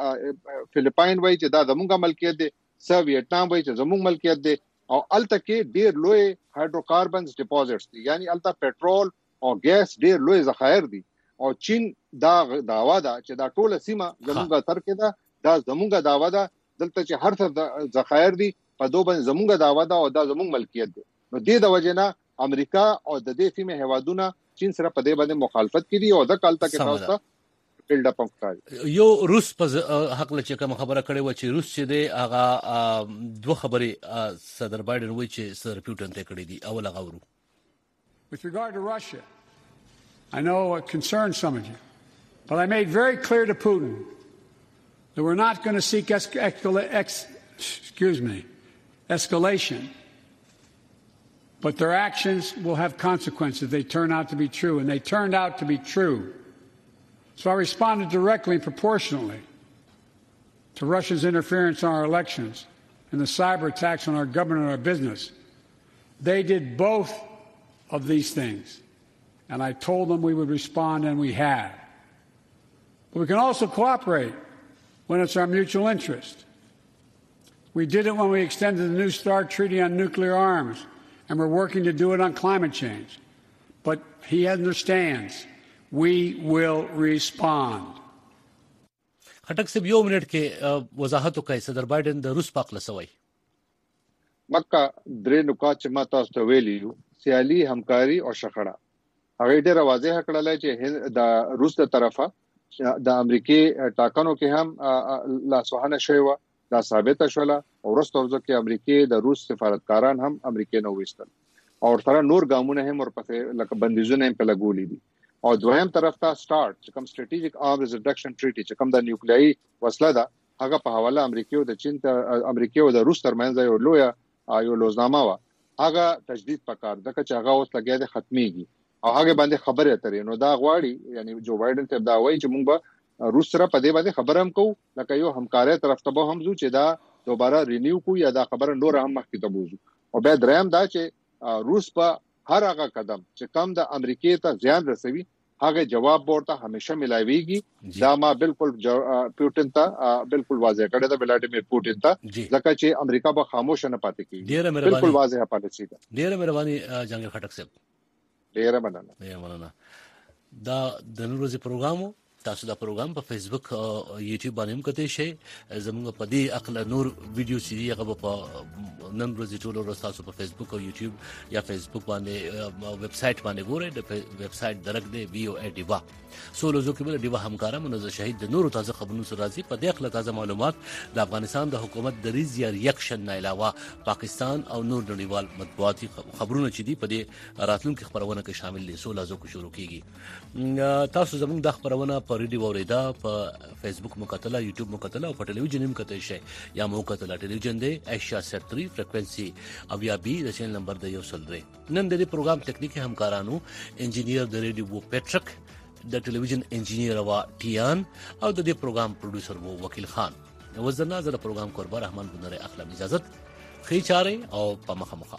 د فلیپاین وای چې دا زموږه ملکیت دي سو ویتنام وای چې زموږ ملکیت دي او الته کې ډیر لوی هایدروکاربنز ډیپوزټس دي یعنی الته پېټرول او ګیس ډیر لوی ذخایر دي او چین دا داوا ده چې دا ټوله سیمه زموږه تر کې ده دا زموږه داوا ده دلته چې هر څه ذخایر دي په دوه باندې زموږه داوا ده او دا زموږ ملکیت دي نو دې د وجنه امریکا او د دې سیمه هوادونه چین سره په دې باندې مخالفت کړي او د کال تک تاسو ته بلډ اپ کوي یو روس په حق له چې کوم خبره کړې و چې روس چې دی هغه دوه خبرې صدر بایدن وایي چې سر پیوټن ته کړې دي اول هغه ورو With regard to Russia I know it concerns some of you but I made very clear to Putin that we're not going to seek escala- ex- excuse me escalation but their actions will have consequences. They turn out to be true, and they turned out to be true. So I responded directly and proportionally to Russia's interference in our elections and the cyber attacks on our government and our business. They did both of these things, and I told them we would respond, and we have. But we can also cooperate when it's our mutual interest. We did it when we extended the New START Treaty on nuclear arms, and we're working to do it on climate change. But he understands we will respond. خټک صاحب یو منټ کې وضاحت وکړي صدر بایدن د روس پاک لسوي مکه درې نکات چې ما تاسو ته ویلیو سیالي همکاري او شخړه هغه ډېر واضح کړل چې د روس تر طرفه د امریکای ټاکنو کې هم لاسوهنه شوی و دا ثابت شوله او ورسته ورځ کې امریکای د روس سفارتکاران هم امریکای نو وستل او تر نور ګامونه هم ورپسې لکه بندیزونه په لګولې دي او دویم طرف ته سٹارټ چې کوم سټریټیجیک آرمز ریډکشن ټریټي چې کوم د نیوکلیایي وسله ده هغه په حواله امریکای او د چین ته امریکای او د روس ترمنځ یو لوی یو لوزنامه و هغه تجدید پکار ده چې هغه اوس لګیا د ختميږي او هغه باندې خبره اترې نو دا غواړي یعنی جو بایدن ته دا وایي چې موږ به روس سره په دې باندې خبره هم کوو لکه یو همکاري طرف ته به هم زو چې دا دوباره رینیو کو یا دا خبره نور هم مخکې ته بوزو او بیا دریم دا چې روس په هر هغه قدم چې کم د امریکای ته زیان رسوي هغه جواب ورته همیشه ملایويږي دا ما بالکل پوتین ته بالکل واضح کړی دا ولادیمیر پوتین ته ځکه چې امریکا به خاموش نه پاتې کیږي بالکل واضح پالیسی ده ډیره مهرباني جنگل خټک صاحب ډیره مننه ډیره مننه دا د نن ورځې پروګرام تاسو دا پروګرام په فیسبوک او یوټیوب باندې هم کتئ شئ زموږ په دې عقل نور ویډیو سری هغه په نن ورځې ټول ورځ تاسو په فیسبوک او یوټیوب یا فیسبوک باندې ویب سټ باندې ګورئ د ویب سټ درک دی وی او ای ډیوا سولو زو کې بل ډیوا همکارا منظر شهید د نورو تازه خبرونو سره راځي په دې خله تازه معلومات د افغانستان د حکومت د ریز یا ریاکشن نه علاوه پاکستان او نور نړیوال مطبوعاتي خبرونه چې دي په دې راتلونکو خبرونه کې شامل دي سولو زو کو شروع کیږي تاسو زموږ د خبرونه په ریډیو اوریدا په فیسبوک مکتله یوټیوب مکتله او په ټلویزیون هم کتئ شئ یا مکتله ټلویزیون دی ایشیا ستري فریکوئنسي او یا بي د چینل نمبر د یو سل درې نن د دې پروګرام ټیکنیکی همکارانو انجینیر د ریډیو پیټرک د ټلویزیون انجینیر وا ټیان او د دې پروګرام پروډوسر وو وکیل خان. وزرنا زړه پروګرام کوربه رحمان بنره اخلاق اجازت خې چاره او په مخه مخه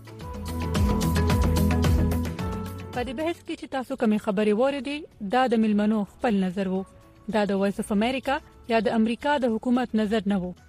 په دې بحث کې چې تاسو کومې خبرې وریدي دا د ملمنو خپل نظر وو. دا د وایس اف امریکا یا د امریکا د حکومت نظر نه وو.